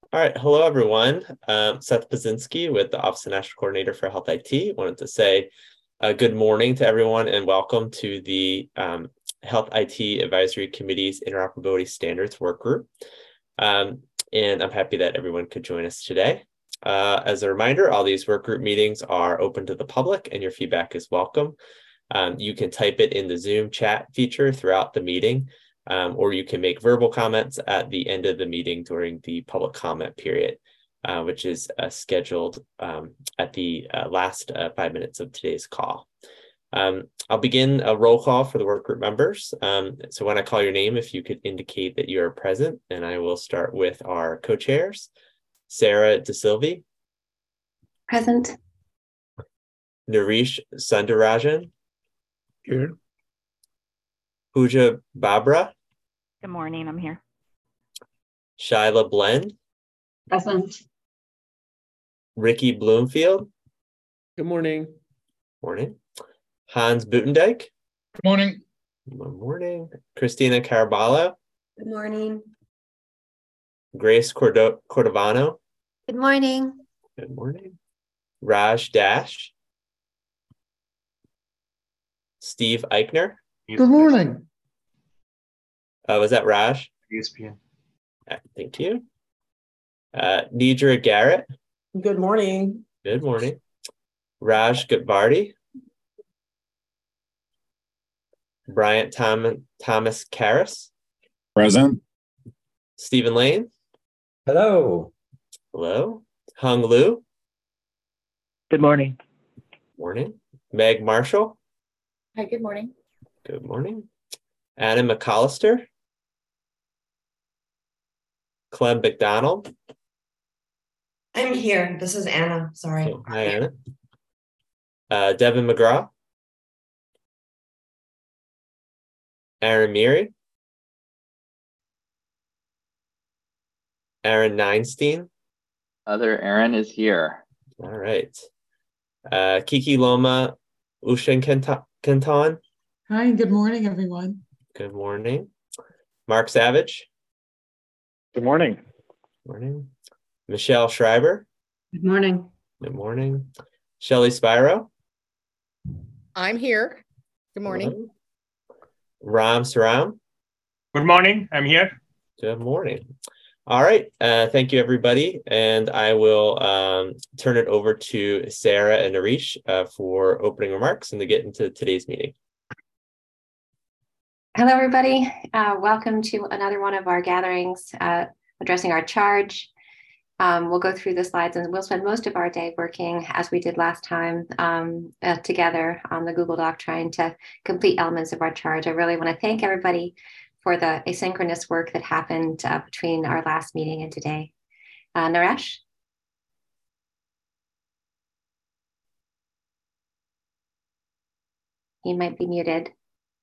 All right, hello everyone. Seth Pazinski with the Office of National Coordinator for Health IT. Wanted to say good morning to everyone and welcome to the Health IT Advisory Committee's Interoperability Standards Work Group. And I'm happy that everyone could join us today. As a reminder, all these work group meetings are open to the public and your feedback is welcome. You can type it in the Zoom chat feature throughout the meeting. Or you can make verbal comments at the end of the meeting during the public comment period, which is scheduled at the last 5 minutes of today's call. I'll begin a roll call for the work group members. So when I call your name, if you could indicate that you are present, and I will start with our co-chairs. Sarah DeSilvi. Present. Nareesh Sundarajan. Here. Pooja Babra. Good morning, I'm here. Shyla Blend. Present. Ricky Bloomfield. Good morning. Morning. Hans Buitendijk. Good morning. Good morning. Christina Caraballo. Good morning. Grace Cordovano. Good morning. Good morning. Raj Dash. Steve Eichner. Good morning. Was that Raj? ESPN. Thank you. Nidra Garrett. Good morning. Good morning. Raj Gutbardi. Bryant Thomas Karras. Present. Stephen Lane. Hello. Hello. Hung Liu. Good morning. Morning. Meg Marshall. Hi, good morning. Good morning. Adam McAllister. Clem McDonald. I'm here. This is Anna. Sorry. Oh, hi, Anna. Devin McGraw. Aaron Meary. Aaron Neinstein. Other Aaron is here. All right. Kiki Loma Ushenkanton. Hi, good morning, everyone. Good morning. Mark Savage. Good morning. Morning. Michelle Schreiber. Good morning. Good morning. Shelley Spiro. I'm here. Good morning. Hello. Ram Saram. Good morning. I'm here. Good morning. All right. Thank you, everybody. And I will turn it over to Sarah and Nareesh for opening remarks and to get into today's meeting. Hello, everybody. Welcome to another one of our gatherings addressing our charge. We'll go through the slides and we'll spend most of our day working, as we did last time, together on the Google Doc trying to complete elements of our charge. I really want to thank everybody for the asynchronous work that happened between our last meeting and today. Naresh? He might be muted.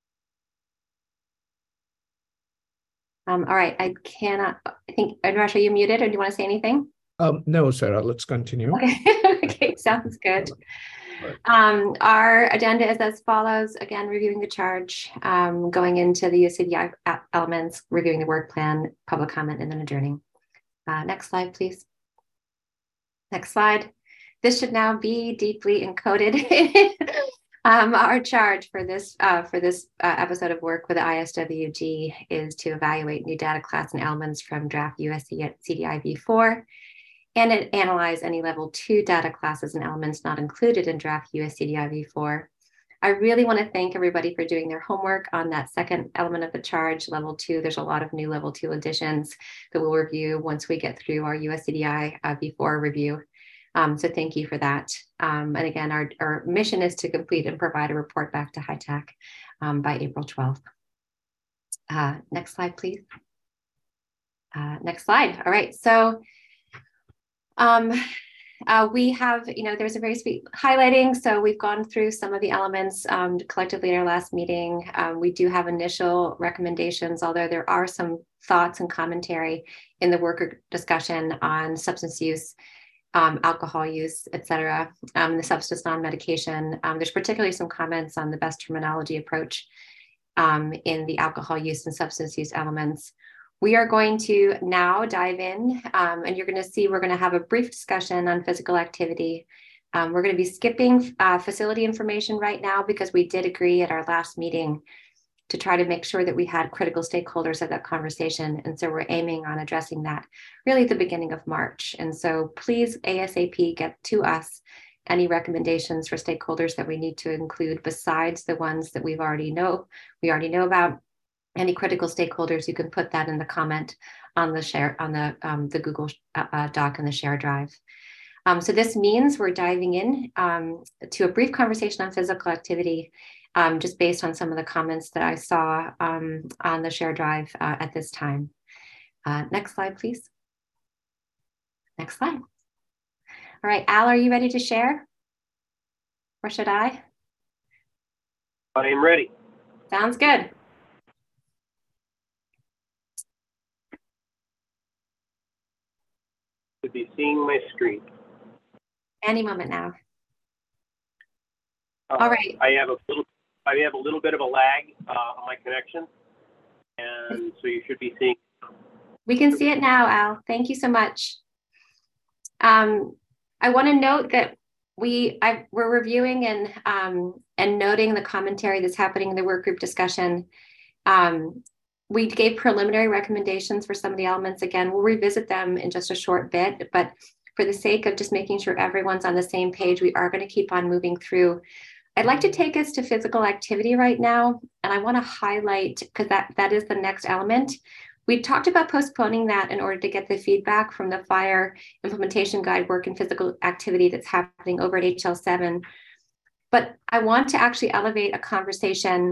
All right, I think, Naresh, are you muted or do you want to say anything? No, Sarah, let's continue. Okay, okay, sounds good. Our agenda is as follows. Again, reviewing the charge, going into the USCDI elements, reviewing the work plan, public comment, and then adjourning. Next slide, please. Next slide. This should now be deeply encoded. Our charge for this episode of work with the ISWG is to evaluate new data class and elements from draft USCDI v4 and analyze any level 2 data classes and elements not included in draft USCDI v4. I really want to thank everybody for doing their homework on that second element of the charge, level 2. There's a lot of new level 2 additions that we'll review once we get through our USCDI v4 review. So thank you for that. And again, our mission is to complete and provide a report back to HITAC by April 12th. Next slide, please. Next slide. All right. So we have, there's a very sweet highlighting. So we've gone through some of the elements collectively in our last meeting. We do have initial recommendations, although there are some thoughts and commentary in the worker discussion on substance use, alcohol use, et cetera, the substance non-medication. There's particularly some comments on the best terminology approach in the alcohol use and substance use elements. We are going to now dive in, and you're going to see we're going to have a brief discussion on physical activity. We're going to be skipping facility information right now because we did agree at our last meeting to try to make sure that we had critical stakeholders at that conversation. And so we're aiming on addressing that really at the beginning of March. And so please ASAP get to us any recommendations for stakeholders that we need to include besides the ones that we already know about. Any critical stakeholders, you can put that in the comment on the share on the Google Doc and the share drive. So this means we're diving in to a brief conversation on physical activity, just based on some of the comments that I saw on the share drive at this time. Next slide, please. Next slide. All right, Al, are you ready to share? Or should I? I am ready. Sounds good. To be seeing my screen. Any moment now. All right. I have a little bit of a lag on my connection, and so you should be seeing. We can see it now, Al. Thank you so much. I want to note that we're reviewing and noting the commentary that's happening in the work group discussion. We gave preliminary recommendations for some of the elements. Again, we'll revisit them in just a short bit, but for the sake of just making sure everyone's on the same page, we are going to keep on moving through. I'd like to take us to physical activity right now, and I want to highlight, because that is the next element. We talked about postponing that in order to get the feedback from the fire implementation guide work and physical activity that's happening over at HL7. But I want to actually elevate a conversation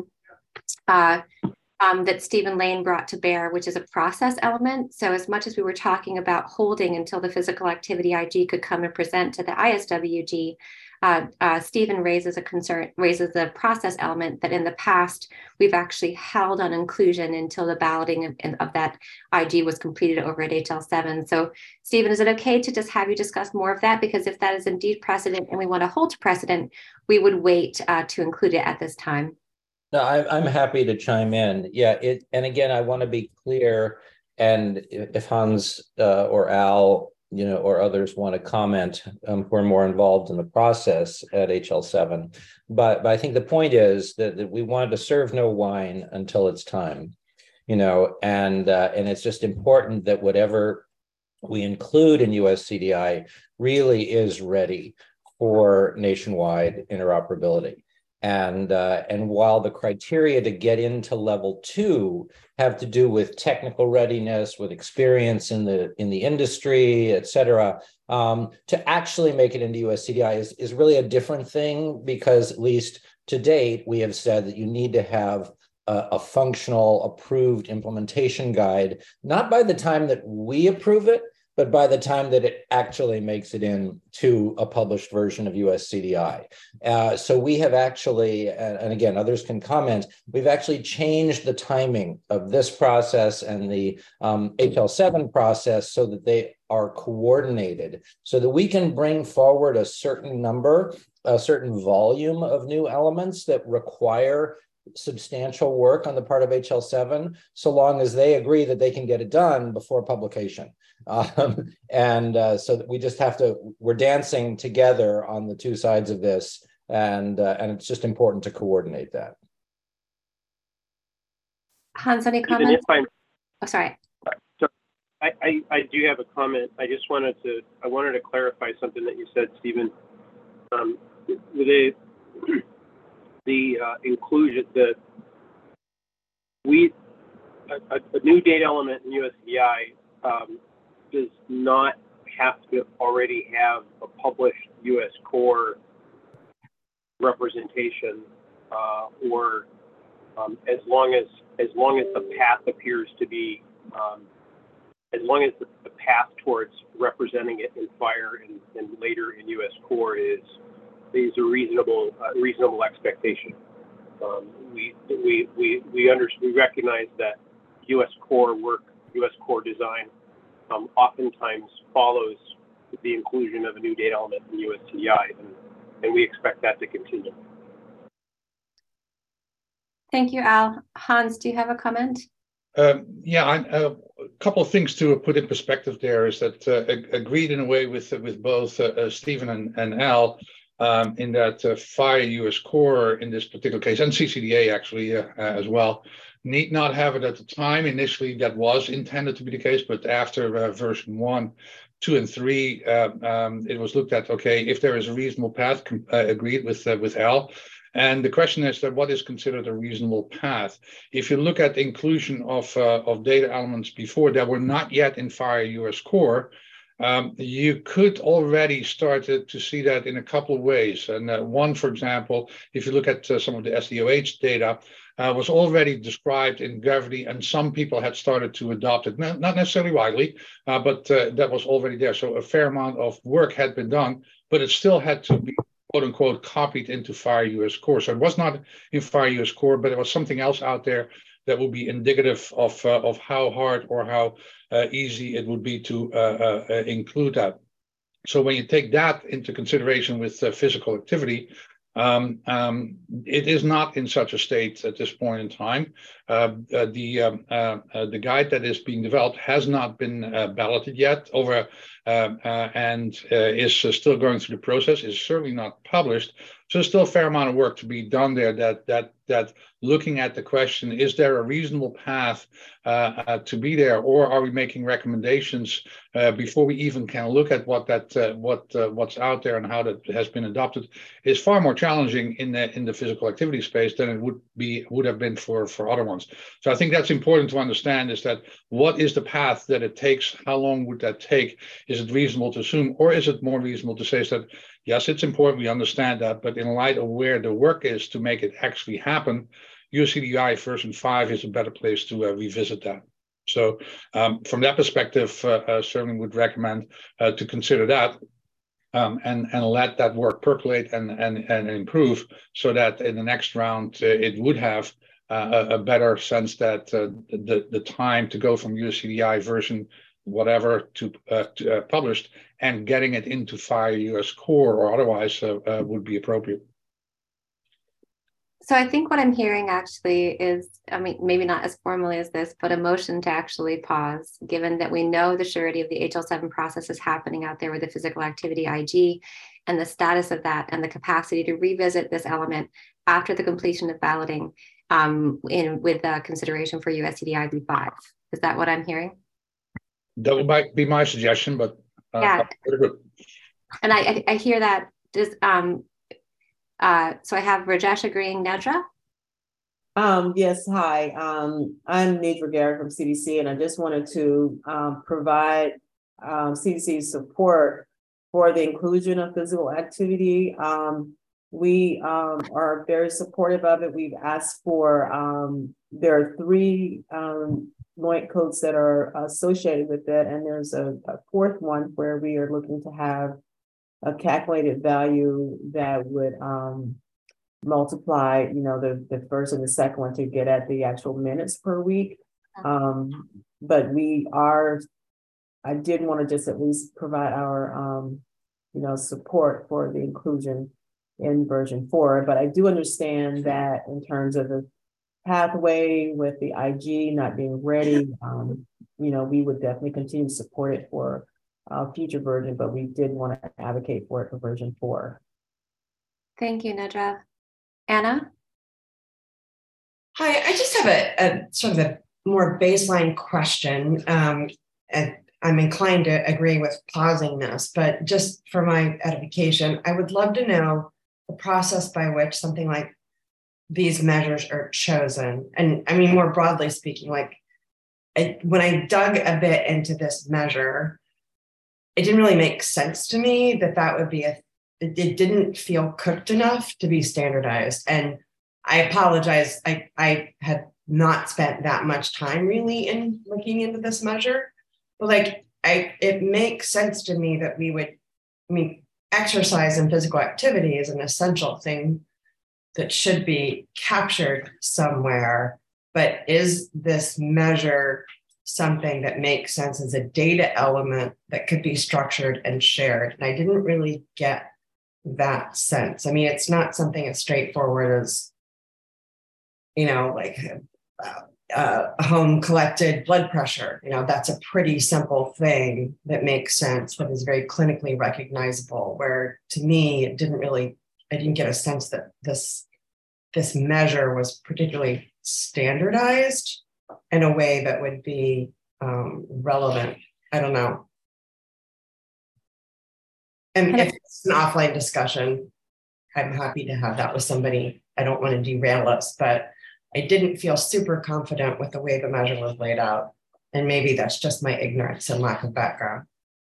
that Stephen Lane brought to bear, which is a process element. So as much as we were talking about holding until the physical activity IG could come and present to the ISWG, Stephen raises the process element that in the past, we've actually held on inclusion until the balloting of that IG was completed over at HL7. So Stephen, is it okay to just have you discuss more of that? Because if that is indeed precedent and we want to hold to precedent, we would wait to include it at this time. No, I'm happy to chime in. Yeah, and again, I want to be clear, and if Hans or Al, or others want to comment, who are more involved in the process at HL7. But I think the point is that we wanted to serve no wine until it's time, and it's just important that whatever we include in USCDI really is ready for nationwide interoperability. And while the criteria to get into level 2 have to do with technical readiness, with experience in the industry, et cetera, to actually make it into USCDI is really a different thing, because at least to date, we have said that you need to have a functional approved implementation guide, not by the time that we approve it, but by the time that it actually makes it into a published version of USCDI. So we have actually, and again, others can comment, we've actually changed the timing of this process and the HL7 process so that they are coordinated, so that we can bring forward a certain volume of new elements that require substantial work on the part of HL7, so long as they agree that they can get it done before publication. So that we just we're dancing together on the two sides of this, and it's just important to coordinate that. Hans, any comments? Oh, sorry. So I do have a comment. I wanted to clarify something that you said, Stephen. The inclusion, a new data element in USCDI does not have to already have a published US core representation, or as long as the path appears to be, as long as the path towards representing it in fire and later in US core is a reasonable expectation. We recognize that US core work, US core design, oftentimes follows the inclusion of a new data element in USCDI, and we expect that to continue. Thank you, Al. Hans, do you have a comment? Yeah, couple of things to put in perspective there is that agreed in a way with both Stephen and Al in that FHIR US Core in this particular case, and CCDA actually as well, need not have it at the time. Initially, that was intended to be the case, but after version 1, 2, and 3, it was looked at, okay, if there is a reasonable path, agreed with Al. And the question is that what is considered a reasonable path? If you look at the inclusion of data elements before that were not yet in FHIR US Core, you could already start to see that in a couple of ways. And one, for example, if you look at some of the SDOH data, was already described in Gravity, and some people had started to adopt it, not necessarily widely, but that was already there. So a fair amount of work had been done, but it still had to be quote unquote copied into FHIR US Core. So it was not in FHIR US Core, but it was something else out there that would be indicative of how hard or how easy it would be to include that. So when you take that into consideration with physical activity, it is not in such a state at this point in time. The guide that is being developed has not been balloted yet and is still going through the process. Is certainly not published. So there's still a fair amount of work to be done there. That looking at the question: is there a reasonable path to be there, or are we making recommendations before we even can look at what's out there and how that has been adopted? Is far more challenging in the physical activity space than it would have been for other ones. So I think that's important to understand: is that what is the path that it takes? How long would that take? Is it reasonable to assume, or is it more reasonable to say that yes, it's important, we understand that, but in light of where the work is to make it actually happen, USCDI version 5 is a better place to revisit that. So from that perspective, certainly would recommend to consider that and let that work percolate and improve, so that in the next round it would have a better sense that the time to go from USCDI version whatever to published and getting it into FHIR US Core or otherwise would be appropriate. So I think what I'm hearing actually is, I mean, maybe not as formally as this, but a motion to actually pause, given that we know the surety of the HL7 process is happening out there with the physical activity IG and the status of that and the capacity to revisit this element after the completion of balloting with consideration for USCDI V5. Is that what I'm hearing? That might be my suggestion, but yeah. And I hear that. Does so I have Rajesh agreeing. Nedra? Yes, hi. I'm Nedra Garrett from CDC, and I just wanted to provide CDC's support for the inclusion of physical activity. We are very supportive of it. We've asked for, there are 3 NOIC codes that are associated with it, and there's a 4th one where we are looking to have a calculated value that would multiply, the first and the second one to get at the actual minutes per week. But I did want to just at least provide our, support for the inclusion in version 4. But I do understand that in terms of the pathway with the IG not being ready, we would definitely continue to support it for future version, but we did want to advocate for it for version 4. Thank you, Nedra. Anna? Hi, I just have a sort of a more baseline question. And I'm inclined to agree with pausing this, but just for my edification, I would love to know the process by which something like these measures are chosen. And I mean, more broadly speaking, when I dug a bit into this measure, it didn't really make sense to me that would be it didn't feel cooked enough to be standardized. And I apologize, I had not spent that much time really in looking into this measure, but it makes sense to me that exercise and physical activity is an essential thing that should be captured somewhere, but is this measure something that makes sense as a data element that could be structured and shared? And I didn't really get that sense. I mean, it's not something as straightforward as, home collected blood pressure. That's a pretty simple thing that makes sense, that is very clinically recognizable, where to me, I didn't get a sense that this measure was particularly standardized in a way that would be relevant. I don't know. And if it's an offline discussion, I'm happy to have that with somebody. I don't want to derail us, but I didn't feel super confident with the way the measure was laid out. And maybe that's just my ignorance and lack of background.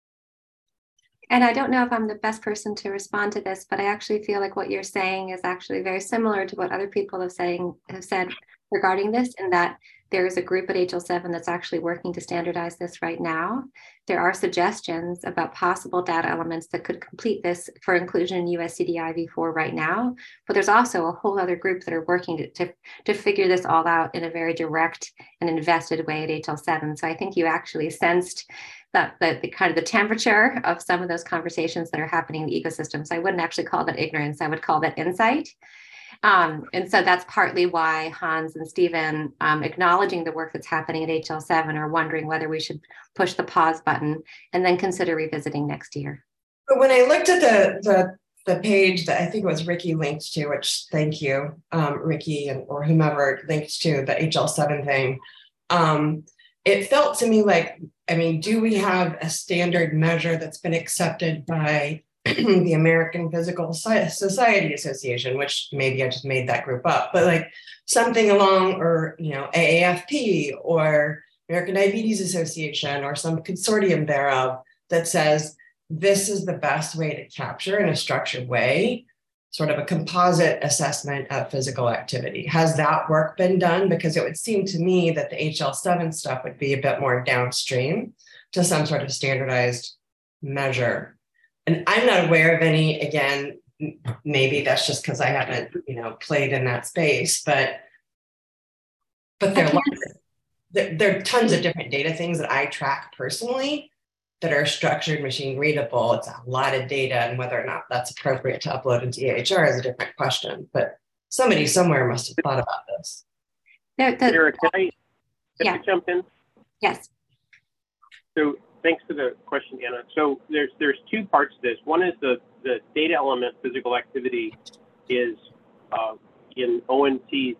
And I don't know if I'm the best person to respond to this, but I actually feel like what you're saying is actually very similar to what other people have said regarding this, in that there is a group at HL7 that's actually working to standardize this right now. There are suggestions about possible data elements that could complete this for inclusion in USCDI v4 right now, but there's also a whole other group that are working to figure this all out in a very direct and invested way at HL7. So I think you actually sensed that the kind of the temperature of some of those conversations that are happening in the ecosystem. So I wouldn't actually call that ignorance, I would call that insight. And so that's partly why Hans and Stephen, acknowledging the work that's happening at HL7, are wondering whether we should push the pause button and then consider revisiting next year. But when I looked at the page that I think it was Ricky linked to, which thank you, Ricky or whomever linked to the HL7 thing, it felt to me like, do we have a standard measure that's been accepted by the American Physical Society Association, which maybe I just made that group up, but like something along, or AAFP or American Diabetes Association or some consortium thereof that says this is the best way to capture in a structured way, sort of a composite assessment of physical activity. Has that work been done? Because it would seem to me that the HL7 stuff would be a bit more downstream to some sort of standardized measure. And I'm not aware of any, again, maybe that's just because I haven't, played in that space, but there are tons of different data things that I track personally that are structured, machine readable. It's a lot of data, and whether or not that's appropriate to upload into EHR is a different question, but somebody somewhere must have thought about this. Sarah, can I jump in? Yes. So thanks for the question, Anna. So there's two parts to this. One is the data element physical activity is in ONC's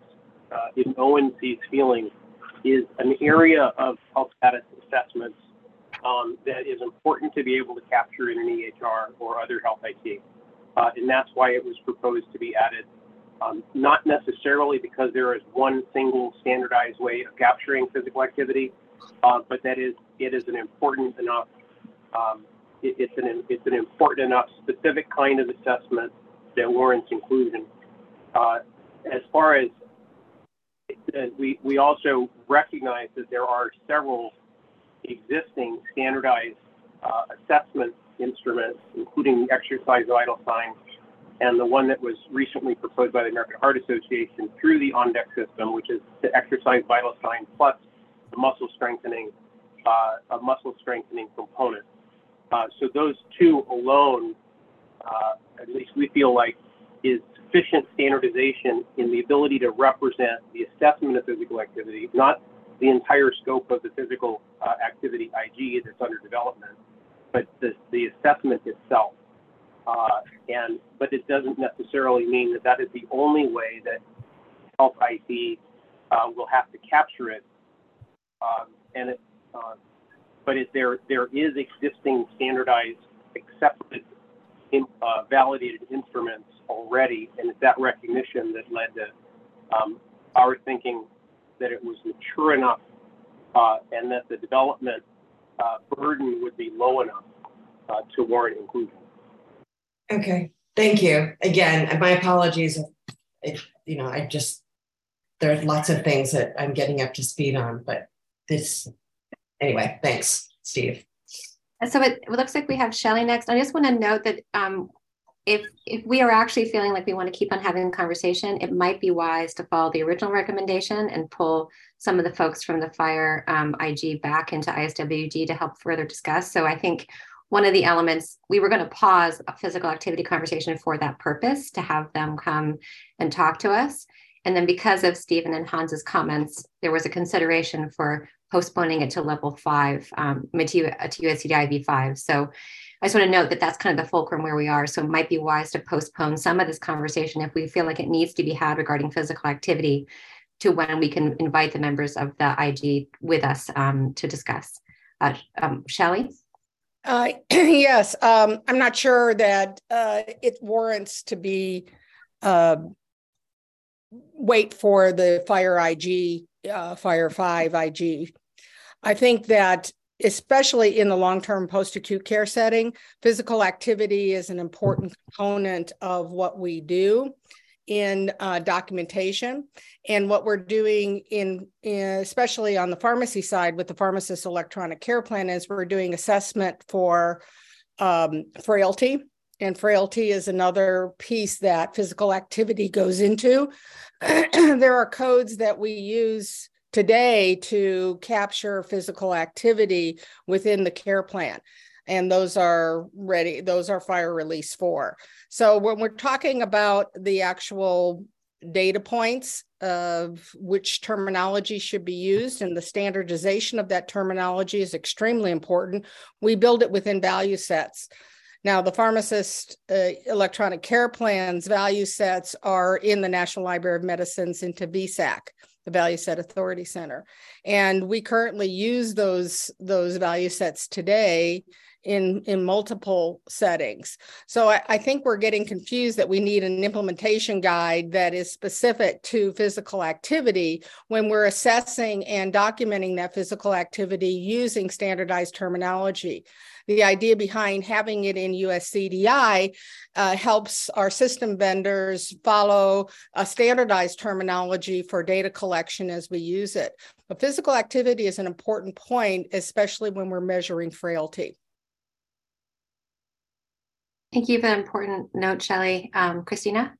feeling is an area of health status assessments that is important to be able to capture in an EHR or other health IT. And that's why it was proposed to be added. Not necessarily because there is one single standardized way of capturing physical activity, but it is an important enough, it's an important enough specific kind of assessment that warrants inclusion. As far as we also recognize that there are several existing standardized assessment instruments, including the exercise vital sign, and the one that was recently proposed by the American Heart Association through the ONDEC system, which is the exercise vital sign plus the muscle strengthening, a muscle strengthening component. So those two alone, at least we feel like, is sufficient standardization in the ability to represent the assessment of physical activity, not the entire scope of the physical activity IG that's under development, but the assessment itself. But it doesn't necessarily mean that that is the only way that health IT will have to capture it. There is existing standardized, accepted, validated instruments already, and it's that recognition that led to our thinking that it was mature enough and that the development burden would be low enough to warrant inclusion. Okay, thank you. Again, my apologies if there's lots of things that I'm getting up to speed on, but anyway, thanks, Steve. So it looks like we have Shelley next. I just want to note that if we are actually feeling like we want to keep on having a conversation, it might be wise to follow the original recommendation and pull some of the folks from the FHIR IG back into ISWG to help further discuss. So I think one of the elements, we were going to pause a physical activity conversation for that purpose, to have them come and talk to us. And then because of Stephen and Hans's comments, there was a consideration for postponing it to level 5, to USCDI V5. So I just want to note that that's kind of the fulcrum where we are. So it might be wise to postpone some of this conversation if we feel like it needs to be had regarding physical activity to when we can invite the members of the IG with us to discuss. Shelley? Yes, I'm not sure that it warrants to be wait for the Fire IG, Fire 5 IG. I think that especially in the long-term post-acute care setting, physical activity is an important component of what we do in documentation. And what we're doing in especially on the pharmacy side with the pharmacist electronic care plan is we're doing assessment for frailty. And frailty is another piece that physical activity goes into. There are codes that we use today to capture physical activity within the care plan. And those are ready, those are Fire Release 4. So when we're talking about the actual data points of which terminology should be used and the standardization of that terminology is extremely important. We build it within value sets. Now, the pharmacist electronic care plans value sets are in the National Library of Medicine's into VSAC, the Value Set Authority Center. And we currently use those value sets today in multiple settings. So I think we're getting confused that we need an implementation guide that is specific to physical activity when we're assessing and documenting that physical activity using standardized terminology. The idea behind having it in USCDI helps our system vendors follow a standardized terminology for data collection as we use it. But physical activity is an important point, especially when we're measuring frailty. Thank you for that important note, Shelley. Christina?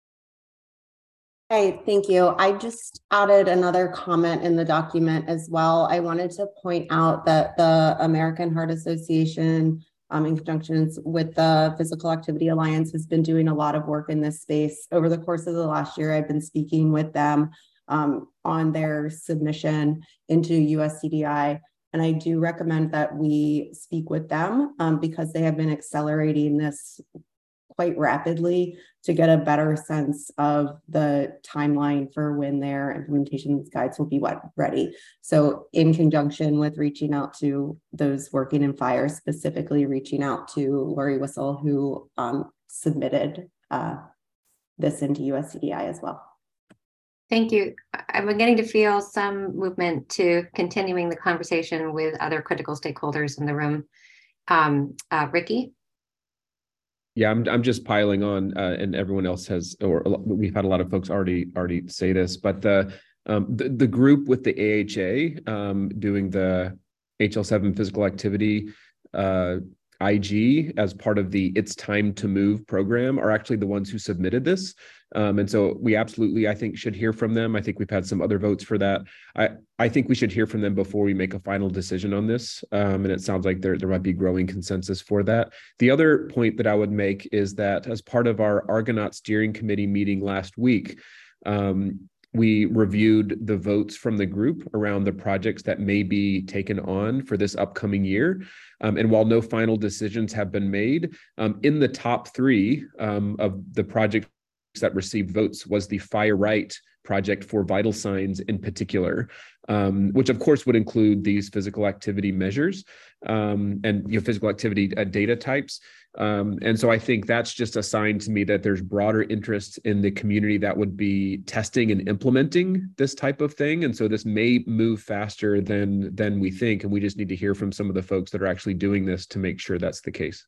Hey, thank you. I just added another comment in the document as well. I wanted to point out that the American Heart Association, in conjunction with the Physical Activity Alliance, has been doing a lot of work in this space. Over the course of the last year, I've been speaking with them on their submission into USCDI. And I do recommend that we speak with them because they have been accelerating this quite rapidly to get a better sense of the timeline for when their implementation guides will be ready. So in conjunction with reaching out to those working in fire, specifically reaching out to Lori Whistle, who submitted this into USCDI as well. Thank you. I'm beginning to feel some movement to continuing the conversation with other critical stakeholders in the room. Ricky? Yeah, I'm just piling on, and everyone else has, or we've had a lot of folks already say this, but the group with the AHA doing the HL7 physical activity IG as part of the It's Time to Move program are actually the ones who submitted this. And so we absolutely, I think, should hear from them. I think we've had some other votes for that. I think we should hear from them before we make a final decision on this. And it sounds like there might be growing consensus for that. The other point that I would make is that as part of our Argonaut Steering Committee meeting last week, we reviewed the votes from the group around the projects that may be taken on for this upcoming year. And while no final decisions have been made, in the top 3 of the projects that received votes was the Fire Right project for vital signs in particular, which of course would include these physical activity measures and physical activity data types. And so I think that's just a sign to me that there's broader interest in the community that would be testing and implementing this type of thing. And so this may move faster than we think. And we just need to hear from some of the folks that are actually doing this to make sure that's the case.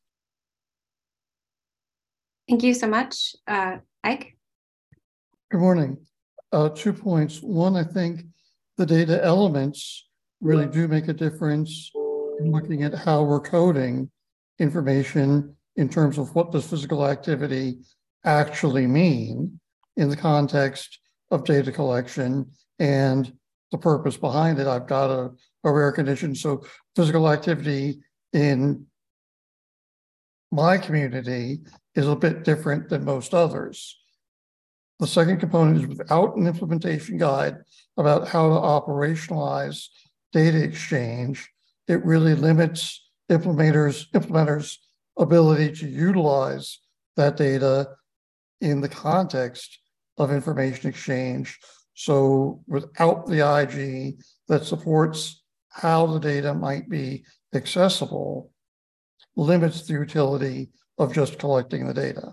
Thank you so much. Ike? Good morning. 2 points. One, I think the data elements really do make a difference in looking at how we're coding information in terms of what does physical activity actually mean in the context of data collection and the purpose behind it. I've got a rare condition, so physical activity in my community is a bit different than most others. The second component is without an implementation guide about how to operationalize data exchange, it really limits implementers' ability to utilize that data in the context of information exchange. So without the IG that supports how the data might be accessible, limits the utility of just collecting the data.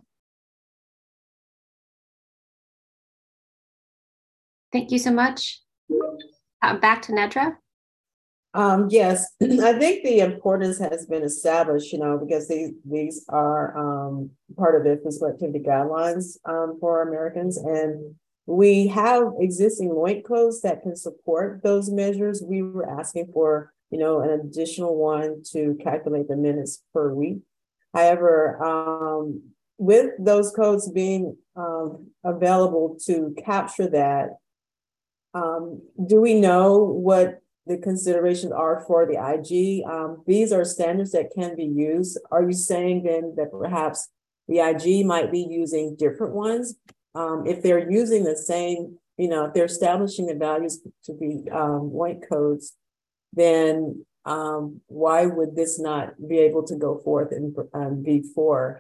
Thank you so much. Back to Nedra. Yes, I think the importance has been established, because these are part of the physical activity guidelines for Americans. And we have existing LOINC codes that can support those measures. We were asking for, an additional one to calculate the minutes per week. However, with those codes being available to capture that, do we know what the considerations are for the IG? These are standards that can be used. Are you saying then that perhaps the IG might be using different ones? If they're using the same, if they're establishing the values to be LOINC codes, then why would this not be able to go forth in V4?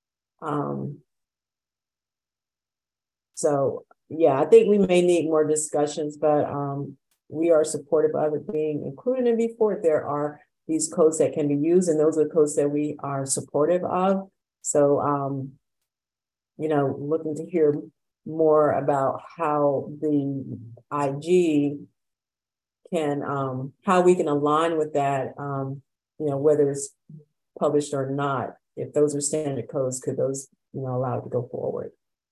So yeah, I think we may need more discussions, but we are supportive of it being included in V4. There are these codes that can be used, and those are the codes that we are supportive of. So, looking to hear more about how the IG can, how we can align with that, whether it's published or not. If those are standard codes, could those, allow it to go forward?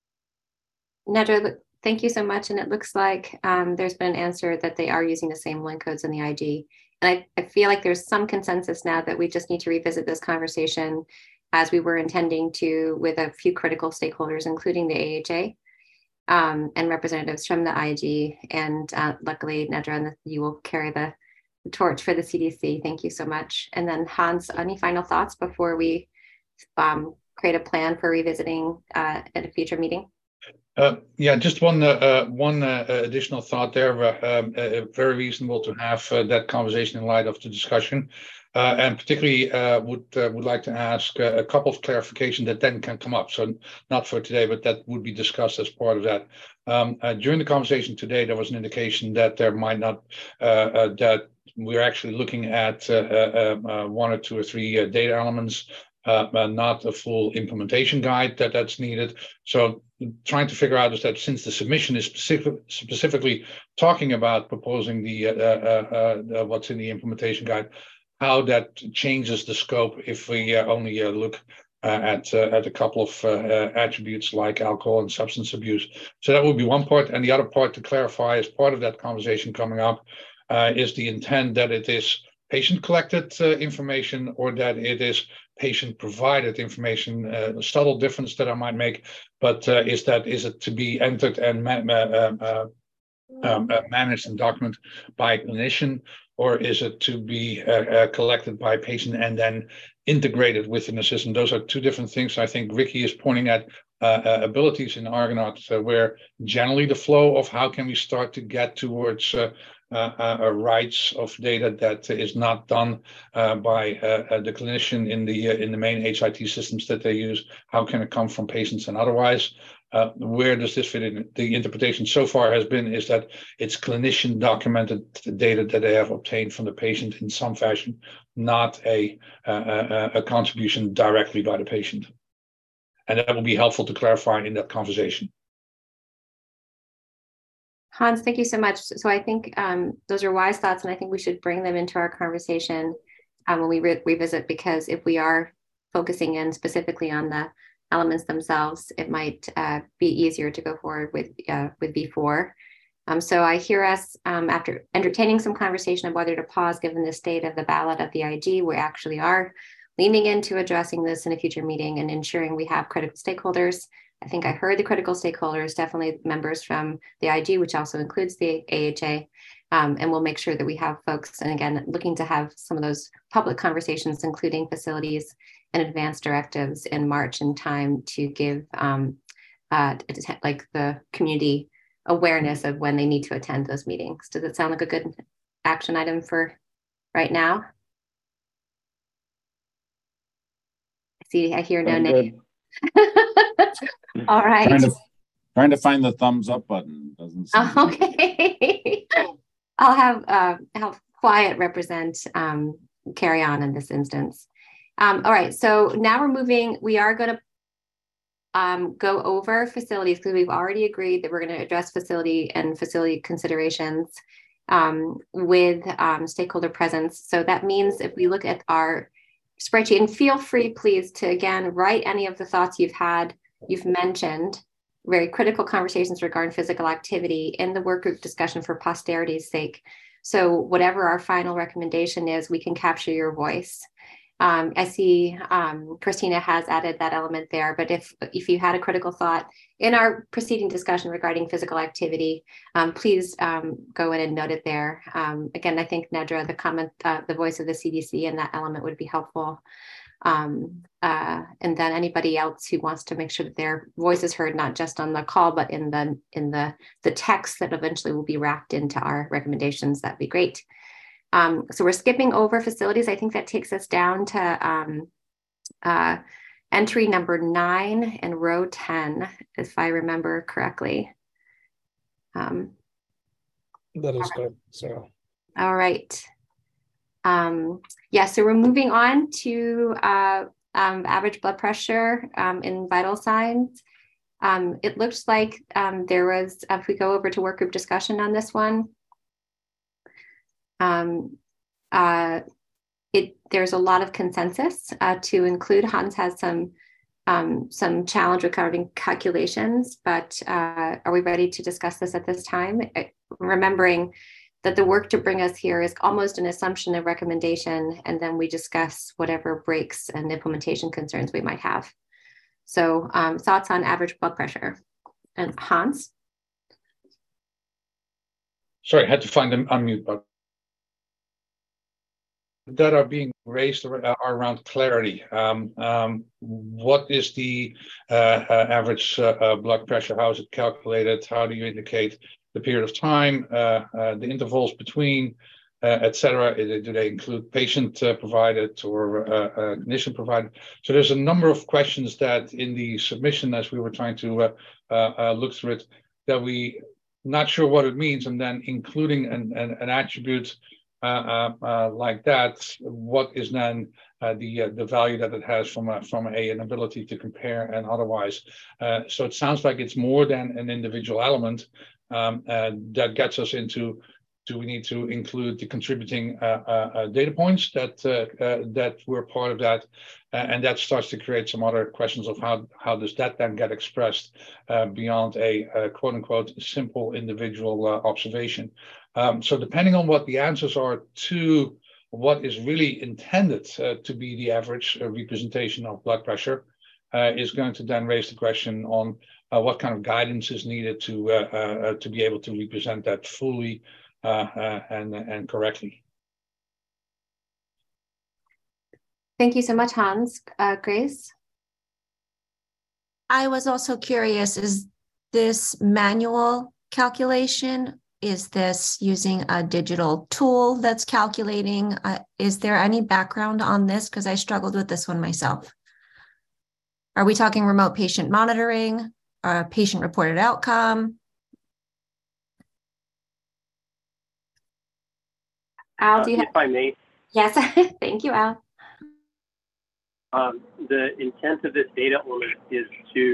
Nedra, thank you so much. And it looks like there's been an answer that they are using the same LOINC codes in the IG. And I feel like there's some consensus now that we just need to revisit this conversation as we were intending to with a few critical stakeholders, including the AHA and representatives from the IG. And luckily, Nedra, you will carry the torch for the CDC. Thank you so much. And then Hans, any final thoughts before we create a plan for revisiting at a future meeting? Yeah, just one additional thought there. Very reasonable to have that conversation in light of the discussion, and particularly would like to ask a couple of clarifications that then can come up. So not for today, but that would be discussed as part of that. During the conversation today, there was an indication that there might not that we're actually looking at one or two or three data elements. Not a full implementation guide that's needed. So trying to figure out is that since the submission is specifically talking about proposing the what's in the implementation guide, how that changes the scope if we only look at a couple of attributes like alcohol and substance abuse. So that would be one part. And the other part to clarify as part of that conversation coming up is the intent that it is patient-collected information or that it is patient-provided information. A subtle difference that I might make, but is it to be entered and managed and documented by a clinician, or is it to be collected by a patient and then integrated within the system? Those are two different things. I think Ricky is pointing at abilities in Argonaut where generally the flow of how can we start to get towards rights of data that is not done by the clinician in the main HIT systems that they use. How can it come from patients and otherwise? Where does this fit in? The interpretation so far has been is that it's clinician documented data that they have obtained from the patient in some fashion, not a contribution directly by the patient. And that will be helpful to clarify in that conversation. Hans, thank you so much. So I think those are wise thoughts, and I think we should bring them into our conversation when we revisit, because if we are focusing in specifically on the elements themselves, it might be easier to go forward with V4. So I hear us, after entertaining some conversation of whether to pause given the state of the ballot of the IG, we actually are leaning into addressing this in a future meeting and ensuring we have critical stakeholders. I think I heard the critical stakeholders, definitely members from the IG, which also includes the AHA, and we'll make sure that we have folks, and again, looking to have some of those public conversations, including facilities and advanced directives in March in time to give like the community awareness of when they need to attend those meetings. Does it sound like a good action item for right now? I hear no name. All right. Trying to find the thumbs up button. Doesn't seem okay. I'll have Quiet represent carry on in this instance. All right. So now we are going to go over facilities because we've already agreed that we're going to address facility and facility considerations with stakeholder presence. So that means if we look at our spreadsheet, and feel free, please, to again write any of the thoughts you've mentioned, very critical conversations regarding physical activity in the work group discussion for posterity's sake. So whatever our final recommendation is, we can capture your voice. I see Christina has added that element there, but if you had a critical thought in our preceding discussion regarding physical activity, please go in and note it there. Again, I think Nedra, the voice of the CDC in that element would be helpful. And then anybody else who wants to make sure that their voice is heard, not just on the call, but in the text that eventually will be wrapped into our recommendations, that'd be great. So we're skipping over facilities. I think that takes us down to entry number 9 and row 10, if I remember correctly. That is correct, Sarah. All right. Yeah, so we're moving on to average blood pressure and vital signs. It looks like there was, if we go over to work group discussion on this one, there's a lot of consensus to include. Hans has some challenge regarding calculations, but are we ready to discuss this at this time? Remembering that the work to bring us here is almost an assumption of recommendation, and then we discuss whatever breaks and implementation concerns we might have. So thoughts on average blood pressure. And Hans? Sorry, I had to find the unmute button. That are being raised are around clarity. What is the average blood pressure? How is it calculated? How do you indicate the period of time, the intervals between, etc.? Do they include patient provided or clinician provided? So there's a number of questions that in the submission, as we were trying to look through it, that we not sure what it means, and then including an attribute like that, what is then the value that it has from an ability to compare and otherwise. So it sounds like it's more than an individual element that gets us into, do we need to include the contributing data points that were part of that, and that starts to create some other questions of how does that then get expressed beyond a quote unquote simple individual observation. So depending on what the answers are to what is really intended to be the average representation of blood pressure is going to then raise the question on what kind of guidance is needed to be able to represent that fully and correctly. Thank you so much, Hans. Grace? I was also curious, is this manual calculation? Is this using a digital tool that's calculating? Is there any background on this? Because I struggled with this one myself. Are we talking remote patient monitoring, patient reported outcome? Al, do you if I may? Yes, thank you, Al. The intent of this data element is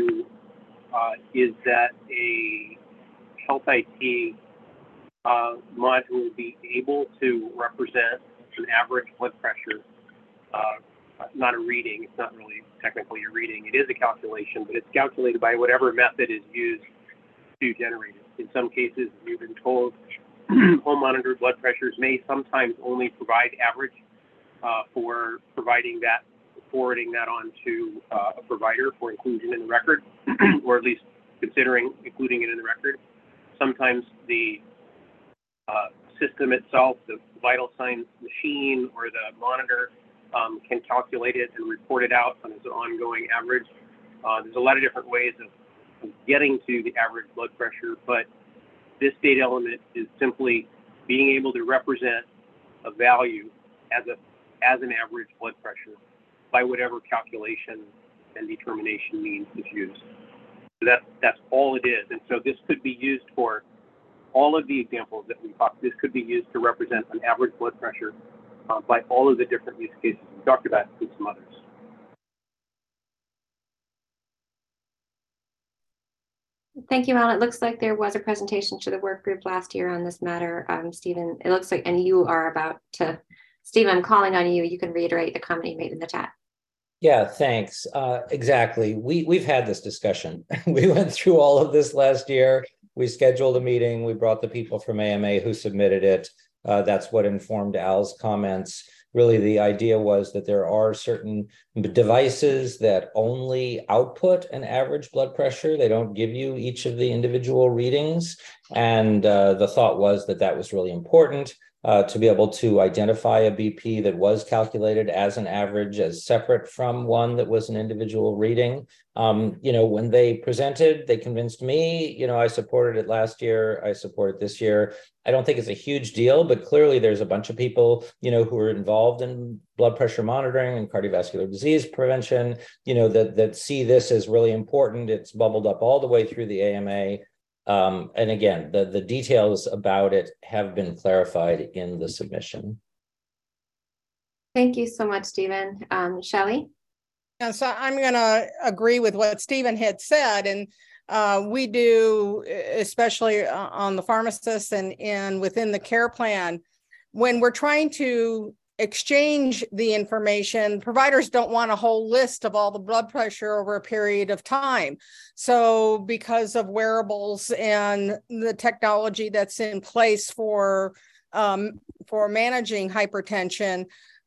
that a health IT module will be able to represent an average blood pressure, not a reading. It's not really technically a reading. It is a calculation, but it's calculated by whatever method is used to generate it. In some cases, we've been told home monitored blood pressures may sometimes only provide average for forwarding that on to a provider for inclusion in the record, or at least considering including it in the record. Sometimes the system itself, the vital signs machine or the monitor can calculate it and report it out on its ongoing average. There's a lot of different ways getting to the average blood pressure, but this data element is simply being able to represent a value as an average blood pressure by whatever calculation and determination means is used. So that's all it is. And so this could be used for all of the examples that we talked. This could be used to represent an average blood pressure by all of the different use cases we talked about and some others. Thank you, Al. It looks like there was a presentation to the work group last year on this matter. Stephen, it looks like, and you are about to, Stephen, I'm calling on you. You can reiterate the comment you made in the chat. Yeah, thanks. Exactly. We've had this discussion. We went through all of this last year. We scheduled a meeting. We brought the people from AMA who submitted it. That's what informed Al's comments. Really, the idea was that there are certain devices that only output an average blood pressure. They don't give you each of the individual readings. And the thought was that that was really important to be able to identify a BP that was calculated as an average, as separate from one that was an individual reading. When they presented, they convinced me, I supported it last year, I support it this year. I don't think it's a huge deal, but clearly there's a bunch of people, who are involved in blood pressure monitoring and cardiovascular disease prevention, that see this as really important. It's bubbled up all the way through the AMA. And again, the details about it have been clarified in the submission. Thank you so much, Stephen. Shelley? Yeah, so I'm going to agree with what Stephen had said. And we do, especially on the pharmacists and within the care plan, when we're trying to exchange the information, providers don't want a whole list of all the blood pressure over a period of time. So because of wearables and the technology that's in place for managing hypertension,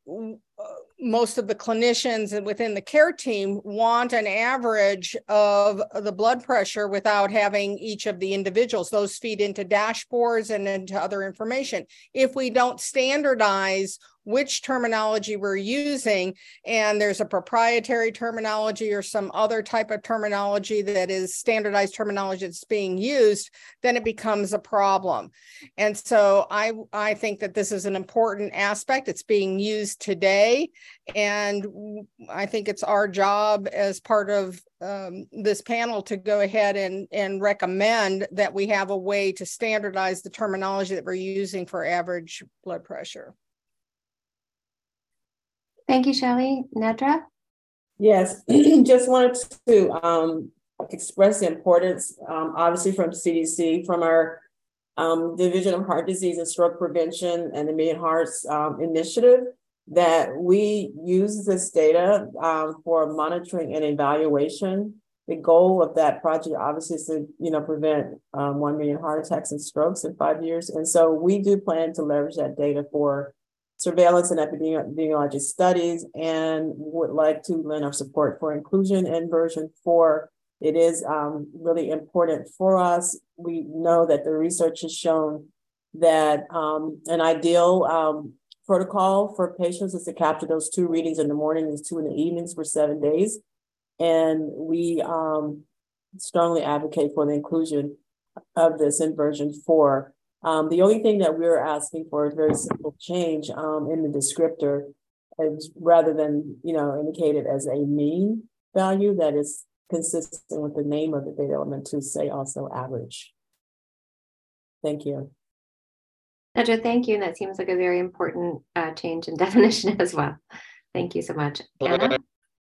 most of the clinicians and within the care team want an average of the blood pressure without having each of the individuals. Those feed into dashboards and into other information. If we don't standardize which terminology we're using, and there's a proprietary terminology or some other type of terminology that is standardized terminology that's being used, then it becomes a problem. And so I think that this is an important aspect. It's being used today, and I think it's our job as part of this panel to go ahead and recommend that we have a way to standardize the terminology that we're using for average blood pressure. Thank you, Shelley. Nedra? Yes, just wanted to express the importance, obviously from CDC, from our Division of Heart Disease and Stroke Prevention and the Million Hearts Initiative, that we use this data for monitoring and evaluation. The goal of that project obviously is to prevent 1 million heart attacks and strokes in 5 years. And so we do plan to leverage that data for surveillance and epidemiologic studies, and would like to lend our support for inclusion in version 4. It is really important for us. We know that the research has shown that an ideal protocol for patients is to capture those 2 readings in the morning and 2 in the evenings for 7 days. And we strongly advocate for the inclusion of this in version 4. The only thing that we're asking for is very simple change in the descriptor, rather than indicated as a mean value, that is consistent with the name of the data element, to say also average. Thank you. Nedra, thank you. And that seems like a very important change in definition as well. Thank you so much. Anna?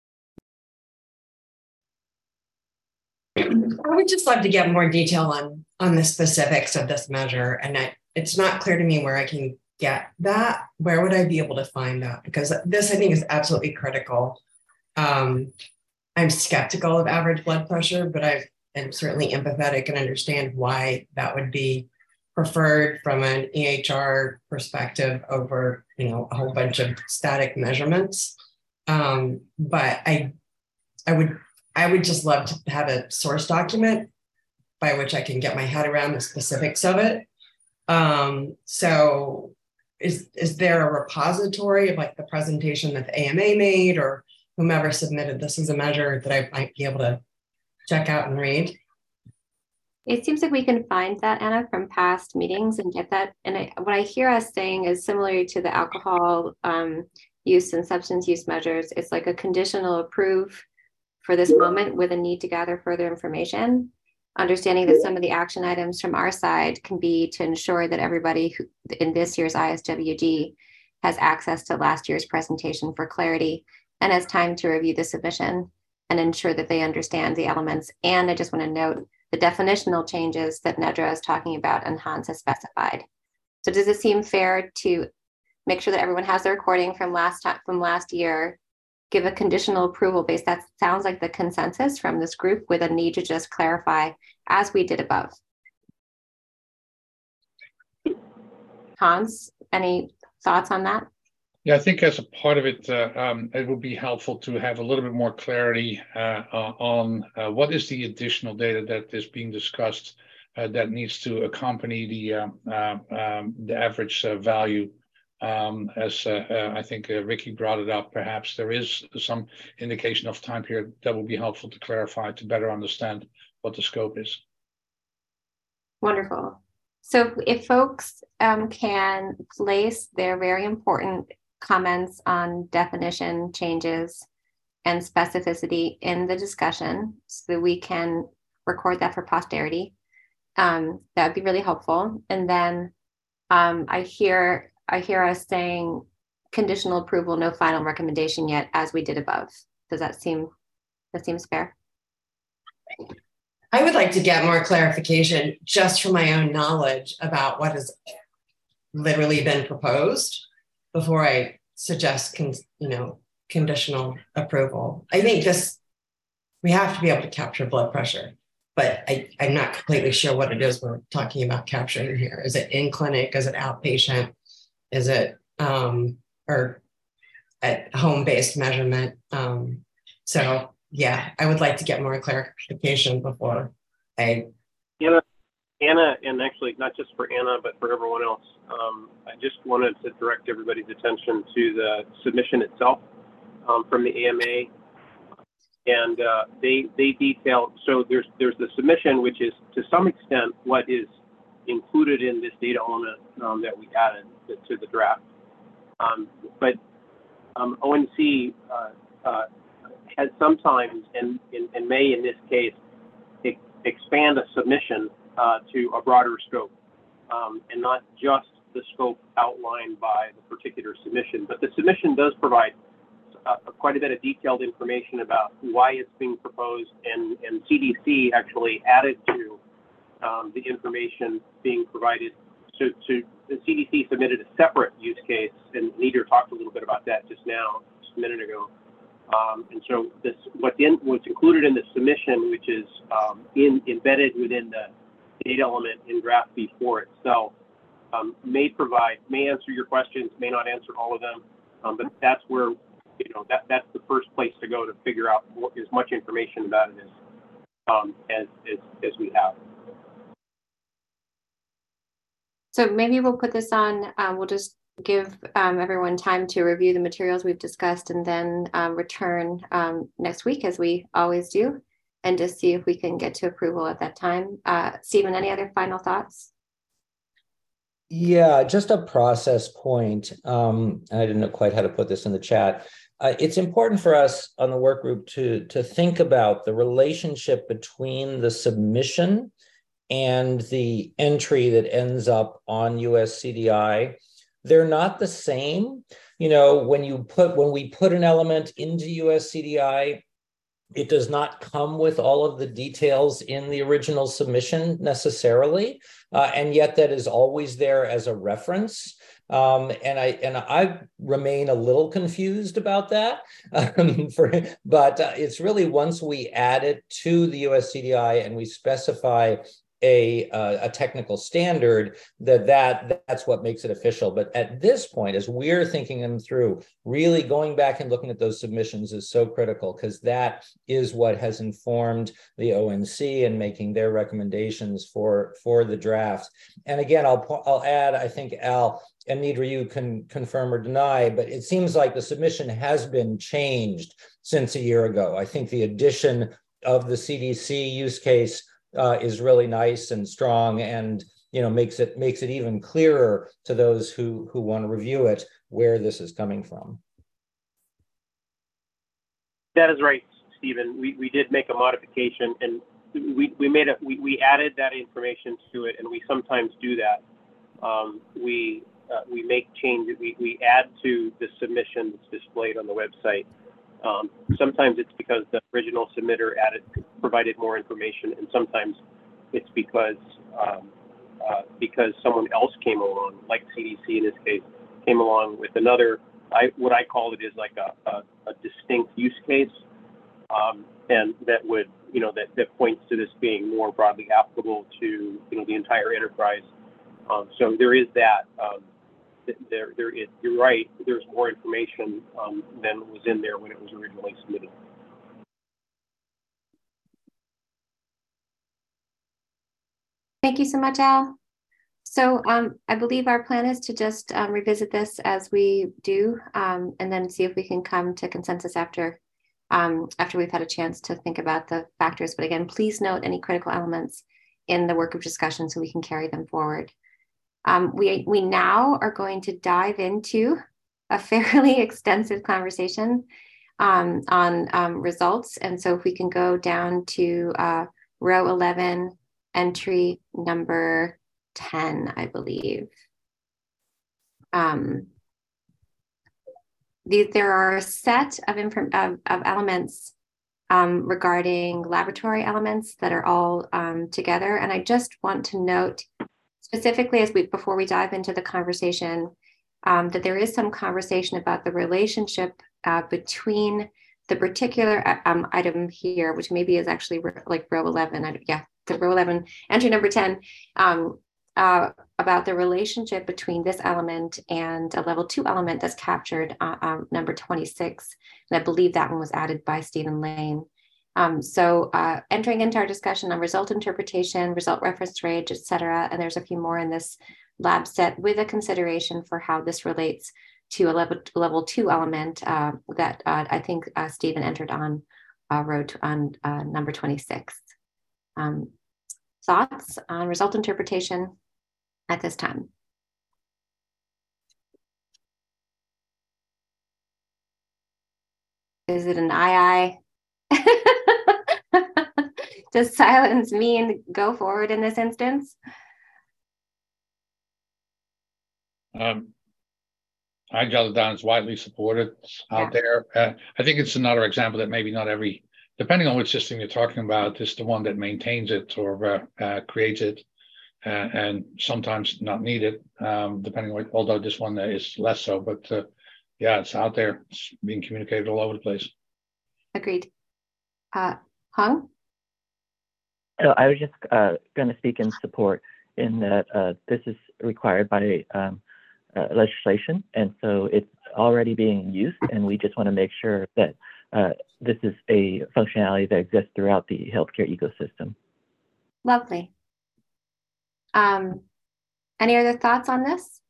I would just love to get more detail on the specifics of this measure. And it's not clear to me where I can get that. Where would I be able to find that? Because this, I think, is absolutely critical. I'm skeptical of average blood pressure, but I am certainly empathetic and understand why that would be preferred from an EHR perspective over, a whole bunch of static measurements. But I would just love to have a source document by which I can get my head around the specifics of it. So is there a repository of like the presentation that the AMA made or whomever submitted this as a measure that I might be able to check out and read? It seems like we can find that, Anna, from past meetings and get that. And what I hear us saying is similar to the alcohol use and substance use measures. It's like a conditional approve for this moment with a need to gather further information, understanding that some of the action items from our side can be to ensure that everybody who, in this year's ISWG has access to last year's presentation for clarity and has time to review the submission and ensure that they understand the elements. And I just want to note the definitional changes that Nedra is talking about and Hans has specified. So does it seem fair to make sure that everyone has the recording from last year, give a conditional approval base? That sounds like the consensus from this group with a need to just clarify as we did above. Hans, any thoughts on that? Yeah, I think as a part of it, it would be helpful to have a little bit more clarity on what is the additional data that is being discussed that needs to accompany the average value. As I think Ricky brought it up, perhaps there is some indication of time period that will be helpful to clarify to better understand what the scope is. Wonderful. So if folks can place their very important comments on definition changes and specificity in the discussion so that we can record that for posterity, that would be really helpful. And then I hear us saying conditional approval, no final recommendation yet, as we did above. Does that seems fair? I would like to get more clarification just from my own knowledge about what has literally been proposed before I suggest, conditional approval. I think we have to be able to capture blood pressure, but I'm not completely sure what it is we're talking about capturing here. Is it in clinic? Is it outpatient? Is it or at home-based measurement? So yeah, I would like to get more clarification before Anna, and actually not just for Anna, but for everyone else, I just wanted to direct everybody's attention to the submission itself from the AMA. And they detail, so there's the submission, which is to some extent what is included in this data element that we added to the draft. But ONC has sometimes, and may in this case, expand a submission to a broader scope, and not just the scope outlined by the particular submission. But the submission does provide quite a bit of detailed information about why it's being proposed, and CDC actually added to the information being provided. So the CDC submitted a separate use case, and Nidra talked a little bit about that just a minute ago. And so what's included in the submission, which is embedded within the data element in draft B4 itself, may answer your questions, may not answer all of them, but that's where, that's the first place to go to figure out as much information about it as we have. So maybe we'll put this on, we'll just give everyone time to review the materials we've discussed and then return next week, as we always do, and just see if we can get to approval at that time. Stephen, any other final thoughts? Yeah, just a process point. And I didn't know quite how to put this in the chat. It's important for us on the work group to think about the relationship between the submission and the entry that ends up on USCDI. They're not the same. When we put an element into USCDI, it does not come with all of the details in the original submission necessarily, and yet that is always there as a reference. And I remain a little confused about that, but it's really once we add it to the USCDI and we specify a technical standard, that's what makes it official. But at this point, as we're thinking them through, really going back and looking at those submissions is so critical, because that is what has informed the ONC and making their recommendations for the draft. And again, I'll add, I think Al and Nidra, you can confirm or deny, but it seems like the submission has been changed since a year ago. I think the addition of the CDC use case is really nice and strong, and makes it even clearer to those who want to review it where this is coming from. That is right, Stephen. We did make a modification, and we added that information to it, and we sometimes do that. We make changes. We add to the submission that's displayed on the website. Sometimes it's because the original submitter provided more information, and sometimes it's because someone else came along, like CDC in this case, came along with another. What I call it is like a distinct use case, and that would that points to this being more broadly applicable to the entire enterprise. So there is that. You're right. There's more information than was in there when it was originally submitted. Thank you so much, Al. So I believe our plan is to just revisit this as we do, and then see if we can come to consensus after we've had a chance to think about the factors. But again, please note any critical elements in the work group discussion so we can carry them forward. We now are going to dive into a fairly extensive conversation on results. And so if we can go down to row 11, entry number 10, I believe. There are a set of elements regarding laboratory elements that are all together. And I just want to note specifically before we dive into the conversation, that there is some conversation about the relationship between the particular item here, which maybe is actually like row 11. The row 11, entry number 10, about the relationship between this element and a level 2 element that's captured number 26. And I believe that one was added by Stephen Lane. So entering into our discussion on result interpretation, result reference range, et cetera, and there's a few more in this lab set with a consideration for how this relates to a level 2 element that I think Stephen entered on number 26. Thoughts on result interpretation at this time? Is it an aye? Does silence mean go forward in this instance? I jotted down it's widely supported out there. I think it's another example that maybe not every, depending on which system you're talking about, is the one that maintains it or creates it, and sometimes not needed, depending on, although this one is less so, but yeah, it's out there. It's being communicated all over the place. Agreed. Hung? So I was just going to speak in support in that this is required by legislation, and so it's already being used, and we just want to make sure that this is a functionality that exists throughout the healthcare ecosystem. Lovely. Any other thoughts on this?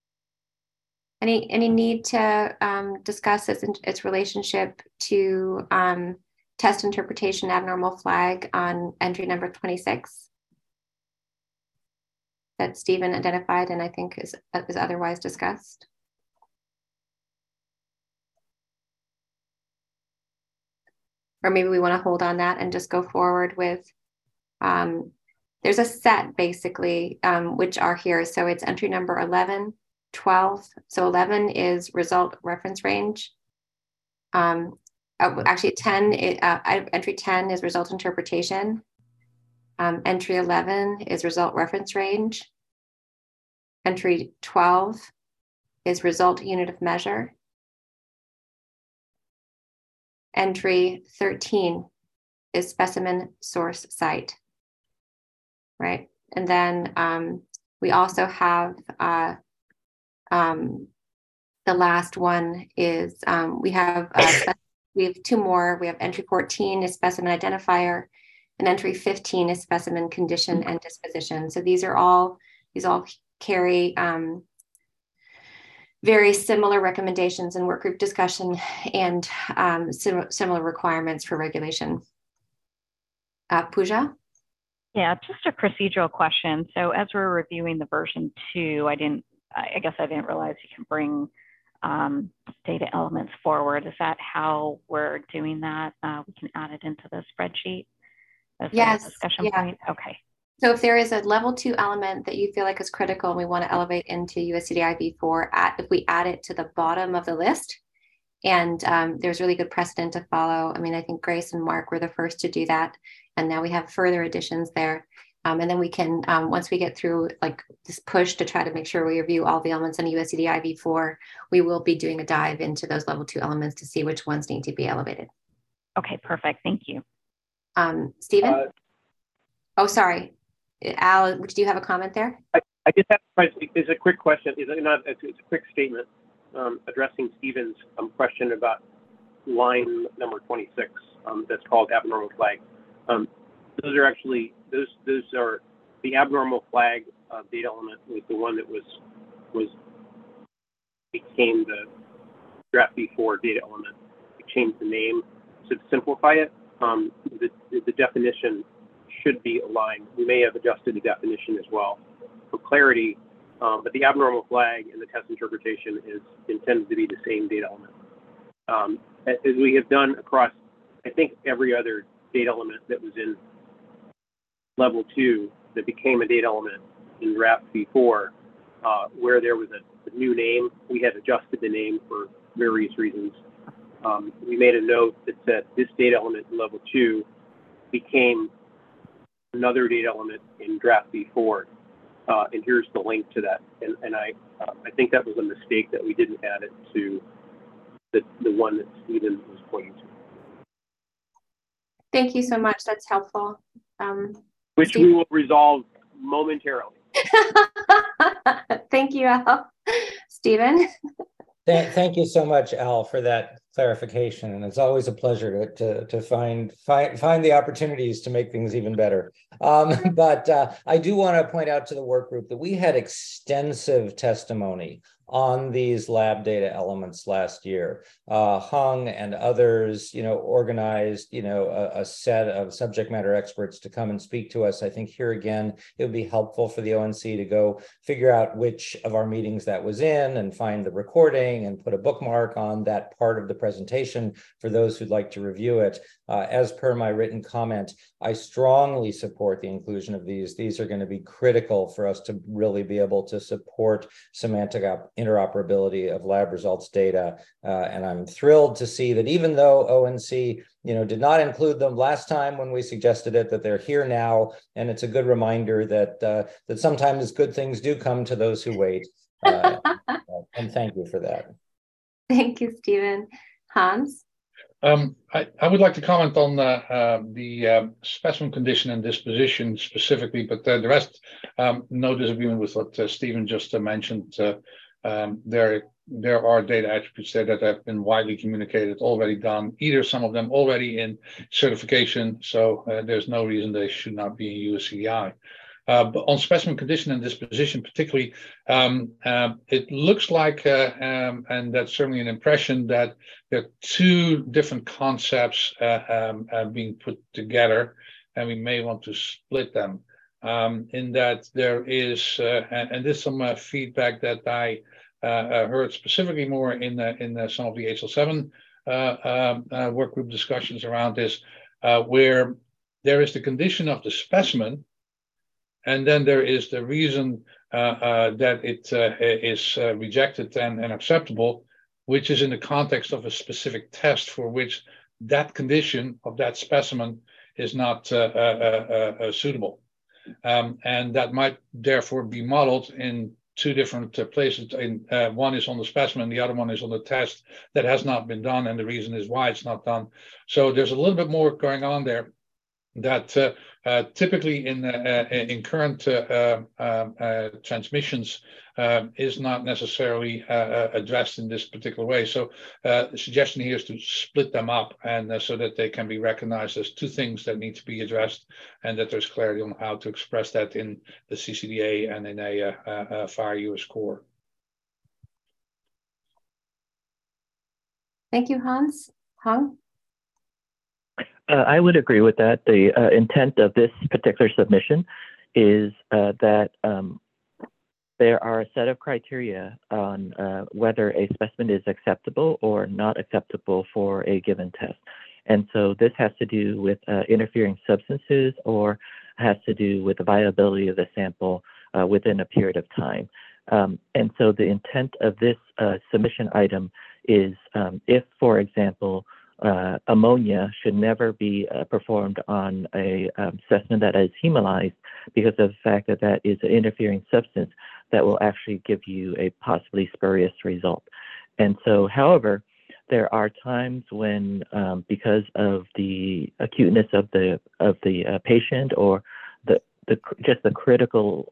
Any need to discuss its relationship to test interpretation abnormal flag on entry number 26 that Stephen identified and I think is otherwise discussed? Or maybe we want to hold on that and just go forward with, there's a set basically, which are here. So it's entry number 11, 12. So 11 is result reference range. Actually 10, entry 10 is result interpretation. Entry 11 is result reference range. Entry 12 is result unit of measure. Entry 13 is specimen source site, right? And then we also have the last one is we have two more. We have entry 14 is specimen identifier, and entry 15 is specimen condition and disposition. So these all carry very similar recommendations in work group discussion and similar requirements for regulation. Pooja? Yeah, just a procedural question. So as we're reviewing the version 2, I guess I didn't realize you can bring data elements forward. Is that how we're doing that? We can add it into the spreadsheet as a discussion point? Okay. So if there is a level 2 element that you feel like is critical and we want to elevate into USCDI v4, if we add it to the bottom of the list, and there's really good precedent to follow. I mean, I think Grace and Mark were the first to do that. And now we have further additions there. And then we can, once we get through like this push to try to make sure we review all the elements in USCDI v4, we will be doing a dive into those level 2 elements to see which ones need to be elevated. Okay, perfect. Thank you. Stephen? Oh, sorry. Al, did you have a comment there? I just have a quick question. It's a quick statement addressing Stephen's question about line number 26 that's called abnormal flag. Those are actually, those are the abnormal flag data element was the one that became the draft V4 data element. We changed the name to simplify it. The definition should be aligned. We may have adjusted the definition as well for clarity, but the abnormal flag and the test interpretation is intended to be the same data element. As we have done across, I think, every other data element that was in level 2 that became a data element in draft V4, where there was a new name, we had adjusted the name for various reasons. We made a note that said this data element in level 2 became another data element in draft V4, and here's the link to that. And I think that was a mistake that we didn't add it to the one that Stephen was pointing to. Thank you so much. That's helpful. Which we will resolve momentarily. Thank you, Al. Stephen? Thank you so much, Al, for that clarification. And it's always a pleasure to find the opportunities to make things even better. But I do want to point out to the work group that we had extensive testimony on these lab data elements last year. Hung and others, organized, a set of subject matter experts to come and speak to us. I think here again, it would be helpful for the ONC to go figure out which of our meetings that was in and find the recording and put a bookmark on that part of the presentation for those who'd like to review it. As per my written comment, I strongly support the inclusion of these. These are going to be critical for us to really be able to support semantic interoperability of lab results data. And I'm thrilled to see that even though ONC did not include them last time when we suggested it, that they're here now. And it's a good reminder that that sometimes good things do come to those who wait. And thank you for that. Thank you, Stephen. Hans? I would like to comment on the specimen condition and disposition specifically, but the rest, no disagreement with what Stephen just mentioned. There are data attributes there that have been widely communicated, already done, either some of them already in certification, so there's no reason they should not be in USCDI. But on specimen condition and disposition particularly, it looks like, and that's certainly an impression, that there are two different concepts being put together, and we may want to split them. In that there is, and there's some feedback that I heard specifically more in some of the HL7 work group discussions around this, where there is the condition of the specimen, and then there is the reason that it is rejected and acceptable, which is in the context of a specific test for which that condition of that specimen is not suitable. And that might therefore be modeled in two different places. One is on the specimen, the other one is on the test that has not been done, and the reason is why it's not done. So there's a little bit more going on there that typically in current transmissions is not necessarily addressed in this particular way. So the suggestion here is to split them up, and so that they can be recognized as two things that need to be addressed, and that there's clarity on how to express that in the CCDA and in a FIRE US core. Thank you, Hans. Hung? I would agree with that. The intent of this particular submission is that there are a set of criteria on whether a specimen is acceptable or not acceptable for a given test. And so this has to do with interfering substances or has to do with the viability of the sample within a period of time. And so the intent of this submission item is if, for example, ammonia should never be performed on a specimen that is hemolyzed because of the fact that that is an interfering substance that will actually give you a possibly spurious result. And so, however, there are times when, because of the acuteness of the patient or just the critical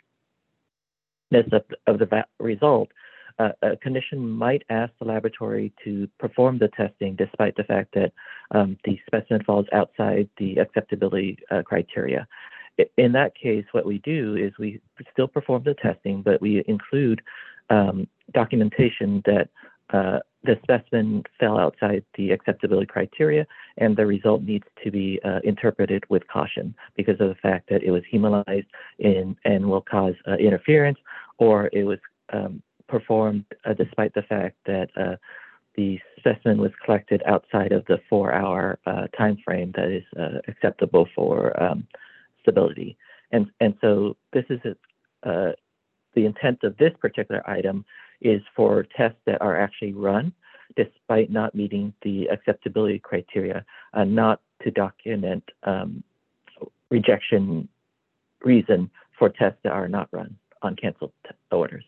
of the result, a clinician might ask the laboratory to perform the testing despite the fact that the specimen falls outside the acceptability criteria. In that case, what we do is we still perform the testing, but we include documentation that the specimen fell outside the acceptability criteria and the result needs to be interpreted with caution because of the fact that it was hemolyzed and will cause interference, or it was performed despite the fact that the specimen was collected outside of the 4-hour time frame that is acceptable for stability. And so this is the intent of this particular item is for tests that are actually run despite not meeting the acceptability criteria, not to document rejection reason for tests that are not run on canceled orders.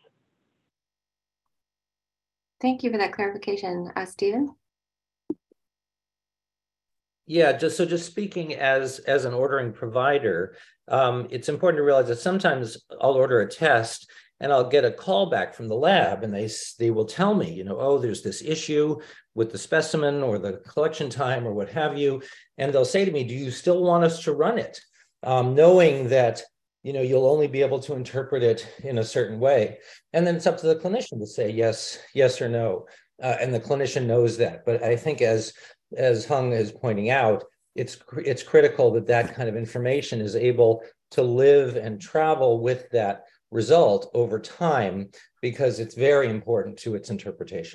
Thank you for that clarification, Stephen. Yeah, just speaking as an ordering provider, it's important to realize that sometimes I'll order a test and I'll get a call back from the lab and they will tell me, oh, there's this issue with the specimen or the collection time or what have you. And they'll say to me, do you still want us to run it? Knowing that, you'll only be able to interpret it in a certain way. And then it's up to the clinician to say yes or no. And the clinician knows that. But I think as Hung is pointing out, it's critical that kind of information is able to live and travel with that result over time, because it's very important to its interpretation.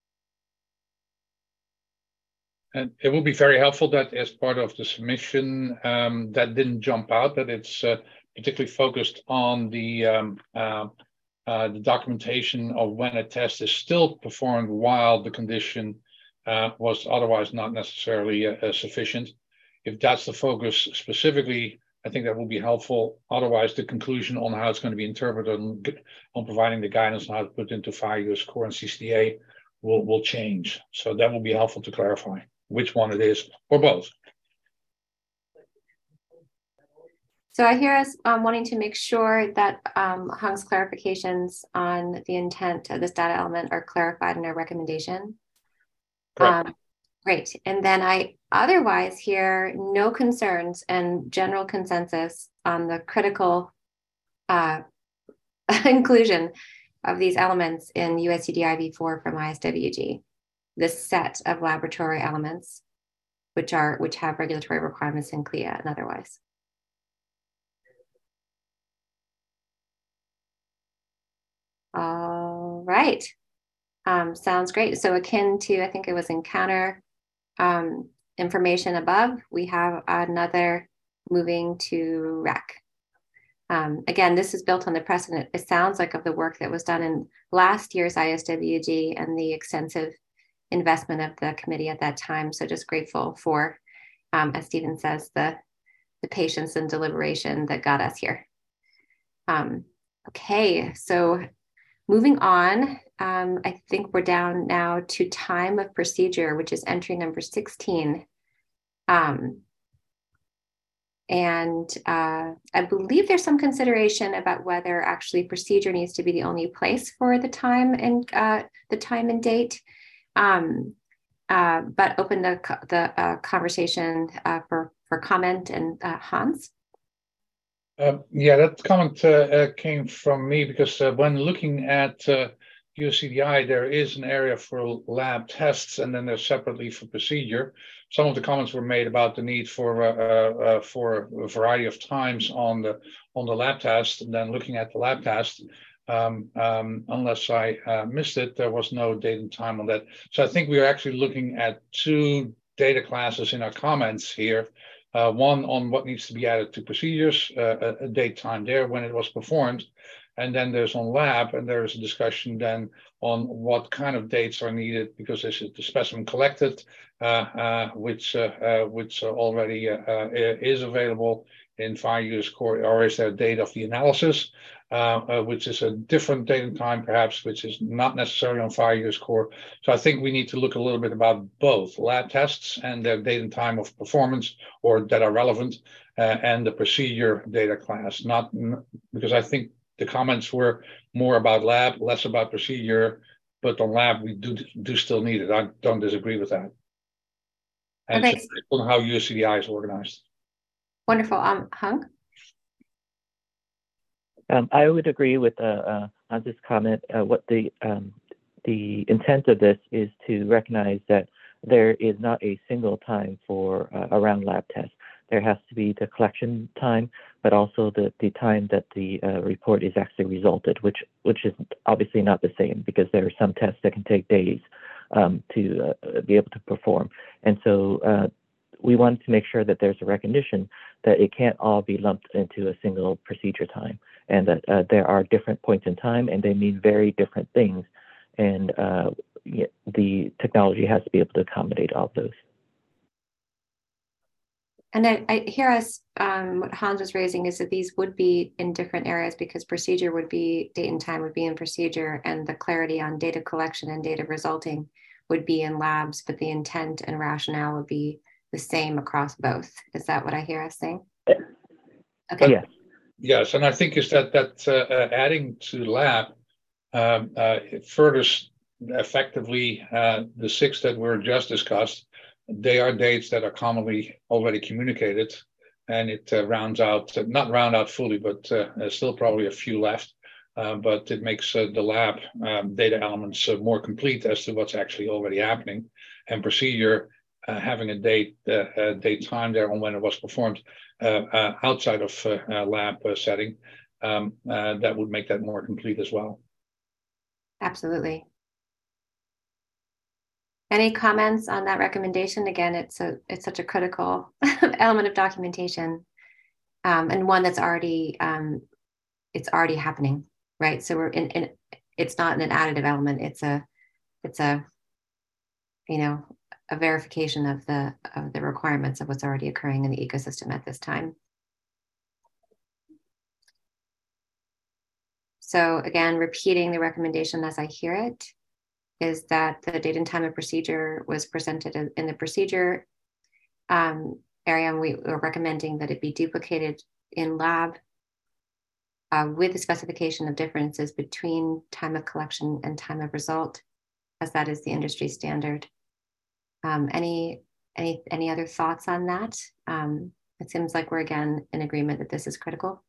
And it will be very helpful that as part of the submission, that didn't jump out, that it's particularly focused on the documentation of when a test is still performed while the condition was otherwise not necessarily sufficient. If that's the focus specifically, I think that will be helpful. Otherwise, the conclusion on how it's going to be interpreted on providing the guidance on how to put into FHIR US Core and CCDA will change. So that will be helpful to clarify which one it is, or both. So I hear us wanting to make sure that Hung's clarifications on the intent of this data element are clarified in our recommendation. Great. And then I otherwise hear no concerns and general consensus on the critical inclusion of these elements in USCDI v4 from ISWG, this set of laboratory elements which have regulatory requirements in CLIA and otherwise. All right. Sounds great. So akin to, I think it was Encounter information above, we have another moving to RAC. Again, this is built on the precedent, it sounds like, of the work that was done in last year's ISWG and the extensive investment of the committee at that time. So just grateful for, as Stephen says, the patience and deliberation that got us here. Okay, so moving on, I think we're down now to time of procedure, which is entry number 16. And I believe there's some consideration about whether actually procedure needs to be the only place for the time and date. But open the conversation for comment, and Hans. Yeah, that comment came from me because when looking at USCDI, there is an area for lab tests, and then there's separately for procedure. Some of the comments were made about the need for a variety of times on the lab test, and then looking at the lab test. Unless I missed it, there was no date and time on that. So I think we are actually looking at two data classes in our comments here. One on what needs to be added to procedures, a date time there when it was performed. And then there's on lab, and there's a discussion then on what kind of dates are needed, because this is the specimen collected, which already is available in FIRE Core, or is there a date of the analysis, which is a different date and time perhaps, which is not necessarily on FIRE Core. So I think we need to look a little bit about both lab tests and their date and time of performance, or that are relevant, and the procedure data class, not because I think the comments were more about lab, less about procedure, but on lab we do still need it. I don't disagree with that. And okay. So on how USCDI is organized. Wonderful. Hung? I would agree with Hans's comment. What the intent of this is to recognize that there is not a single time for around lab tests. There has to be the collection time, but also the time that the report is actually resulted, which is obviously not the same, because there are some tests that can take days to be able to perform. And so we wanted to make sure that there's a recognition that it can't all be lumped into a single procedure time, and that there are different points in time, and they mean very different things. And the technology has to be able to accommodate all of those. And I hear us, what Hans was raising is that these would be in different areas, because procedure would be, date and time would be in procedure, and the clarity on data collection and data resulting would be in labs, but the intent and rationale would be the same across both. Is that what I hear us saying? Okay. Yes. Yes, and I think is that adding to lab, it furthers effectively the 6 that were just discussed. They are dates that are commonly already communicated, and it rounds out, not round out fully, but there's still probably a few left. But it makes the lab data elements more complete as to what's actually already happening, and procedure having a date time there on when it was performed outside of lab setting, that would make that more complete as well. Absolutely. Any comments on that recommendation? Again, it's such a critical element of documentation, and one that's already it's already happening, right? So we're in it's not an additive element. It's a a verification of the requirements of what's already occurring in the ecosystem at this time. So again, repeating the recommendation as I hear it, is that the date and time of procedure was presented in the procedure area, and we are recommending that it be duplicated in lab with the specification of differences between time of collection and time of result, as that is the industry standard. Any other thoughts on that? It seems like we're again in agreement that this is critical.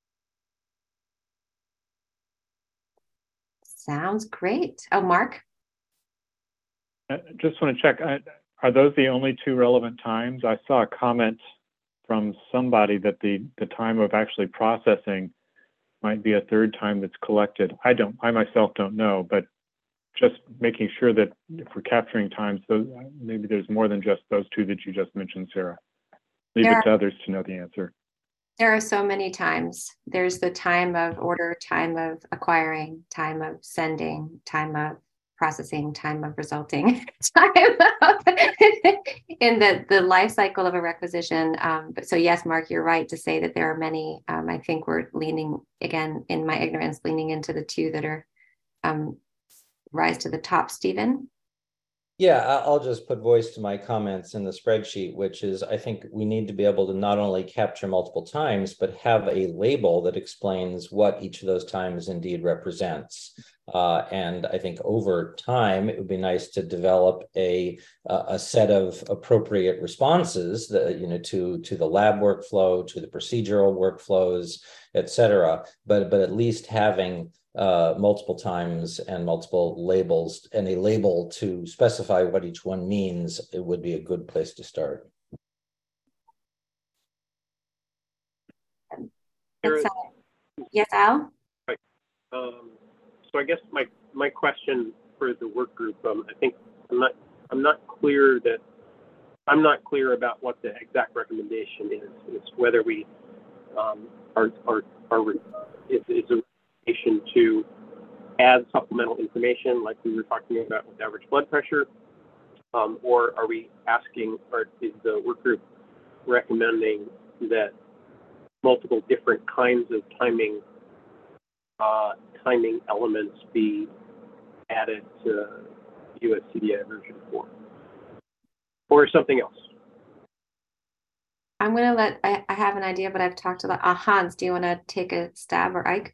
Sounds great. Oh, Mark? I just want to check, are those the only 2 relevant times? I saw a comment from somebody that the time of actually processing might be a 3rd time that's collected. I myself don't know, but just making sure that if we're capturing times, those, maybe there's more than just those 2 that you just mentioned, Sarah. Leave it to others to know the answer. There are so many times. There's the time of order, time of acquiring, time of sending, time of processing, time of resulting, time of in the life cycle of a requisition. But so yes, Mark, you're right to say that there are many. I think we're leaning, again, in my ignorance, leaning into the 2 that are rise to the top. Stephen? Yeah, I'll just put voice to my comments in the spreadsheet, which is I think we need to be able to not only capture multiple times, but have a label that explains what each of those times indeed represents. And I think over time, it would be nice to develop a set of appropriate responses that, to the lab workflow, to the procedural workflows, et cetera. But at least having multiple times and multiple labels, and a label to specify what each one means, it would be a good place to start. Yes, Al? Right. So I guess my question for the work group, I think I'm not clear about what the exact recommendation is. It's whether we it's a recommendation to add supplemental information like we were talking about with average blood pressure, or are we asking, or is the work group recommending that multiple different kinds of timing elements be added to US CDI version 4, or something else? I'm going to let, I have an idea, but I've talked about Hans. Do you want to take a stab, or Ike?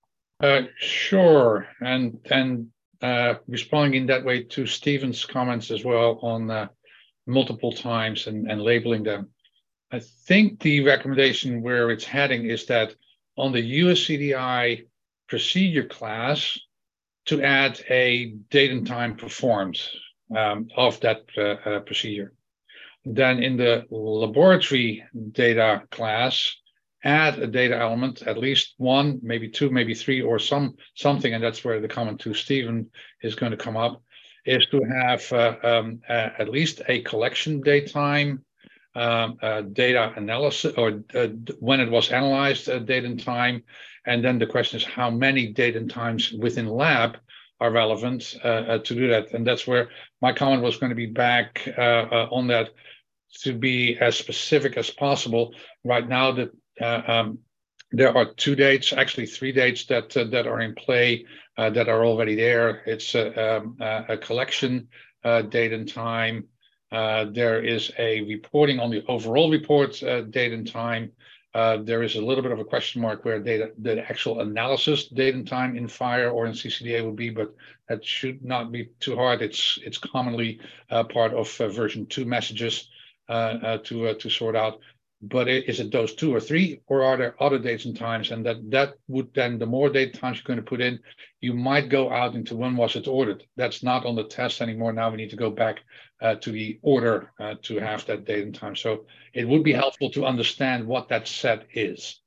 Sure. And responding in that way to Stephen's comments as well on multiple times and labeling them. I think the recommendation where it's heading is that on the US CDI procedure class to add a date and time performed of that procedure. Then in the laboratory data class, add a data element, at least one, maybe two, maybe three, or something, and that's where the comment to Stephen is going to come up, is to have at least a collection date time, data analysis, or when it was analyzed, date and time. And then the question is how many date and times within lab are relevant to do that. And that's where my comment was going to be back on that, to be as specific as possible. Right now, that there are 2 dates, actually 3 dates that are in play that are already there. It's a collection date and time. There is a reporting on the overall report date and time. There is a little bit of a question mark where the actual analysis date and time in FHIR or in CCDA will be, but that should not be too hard. It's commonly part of version 2 messages to sort out. But is it those 2 or 3, or are there other dates and times? And that would then, the more date times you're going to put in, you might go out into when was it ordered. That's not on the test anymore. Now we need to go back to the order to have that date and time. So it would be helpful to understand what that set is,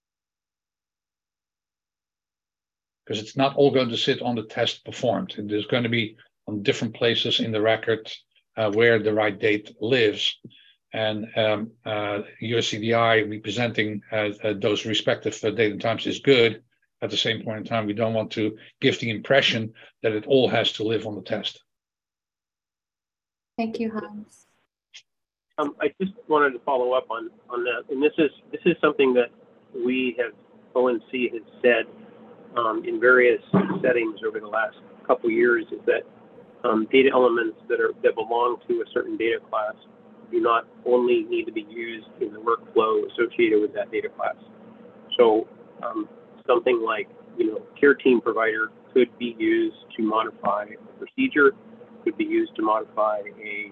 because it's not all going to sit on the test performed. There's going to be on different places in the record where the right date lives. And USCDI representing those respective date and times is good. At the same point in time, we don't want to give the impression that it all has to live on the test. Thank you, Hans. I just wanted to follow up on that, and this is something that we have, ONC has said in various settings over the last couple of years, is that data elements that belong to a certain data class do not only need to be used in the workflow associated with that data class. So something like, care team provider could be used to modify a procedure, could be used to modify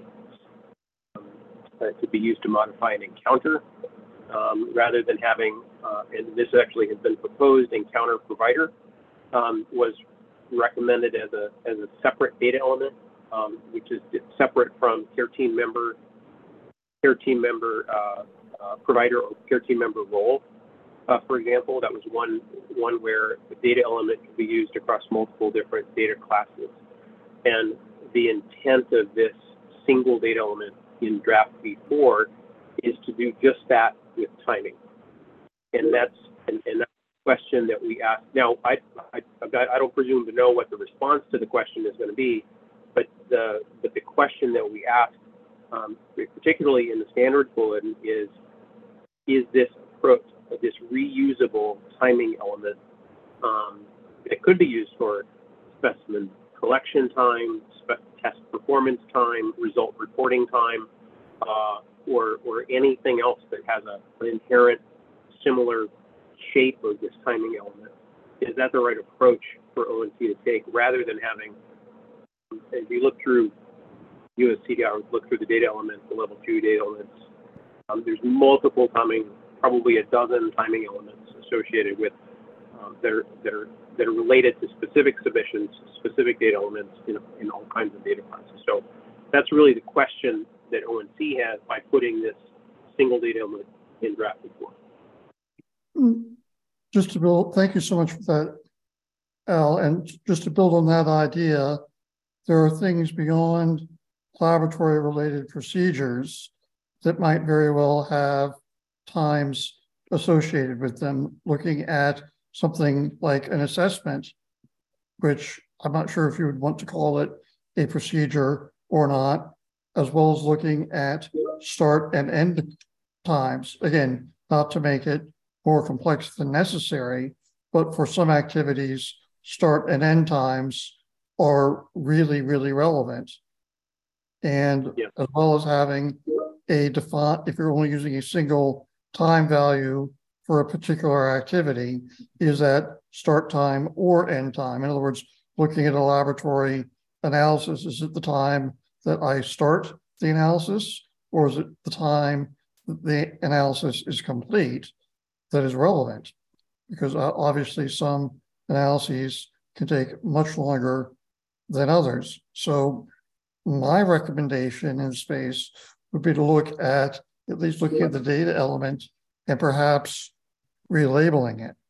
an encounter, rather than having, and this actually has been proposed, encounter provider was recommended as a separate data element, which is separate from care team member provider or care team member role. For example, that was one where the data element could be used across multiple different data classes. And the intent of this single data element in draft V4 is to do just that with timing. And that's a question that we ask. Now, I don't presume to know what the response to the question is going to be, but the question that we ask, particularly in the standards bulletin, is this approach, this reusable timing element that could be used for specimen collection time, test performance time, result reporting time, or anything else that has an inherent similar shape of this timing element. Is that the right approach for ONC to take, rather than having, if you look through USCDI, look through the data elements, the level 2 data elements, there's multiple timing, probably a dozen timing elements associated with that that are related to specific submissions, specific data elements in all kinds of data classes. So that's really the question that ONC has by putting this single data element in draft report. Just to build, thank you so much for that, Al. And just to build on that idea, there are things beyond laboratory related procedures that might very well have times associated with them. Looking at something like an assessment, which I'm not sure if you would want to call it a procedure or not, as well as looking at start and end times. Again, not to make it more complex than necessary, but for some activities, start and end times are really, really relevant. And as well as having a default, if you're only using a single time value for a particular activity, is that start time or end time? In other words, looking at a laboratory analysis, is it the time that I start the analysis, or is it the time that the analysis is complete that is relevant? Because obviously some analyses can take much longer than others. So my recommendation in space would be to look at least looking at the data element and perhaps relabeling it.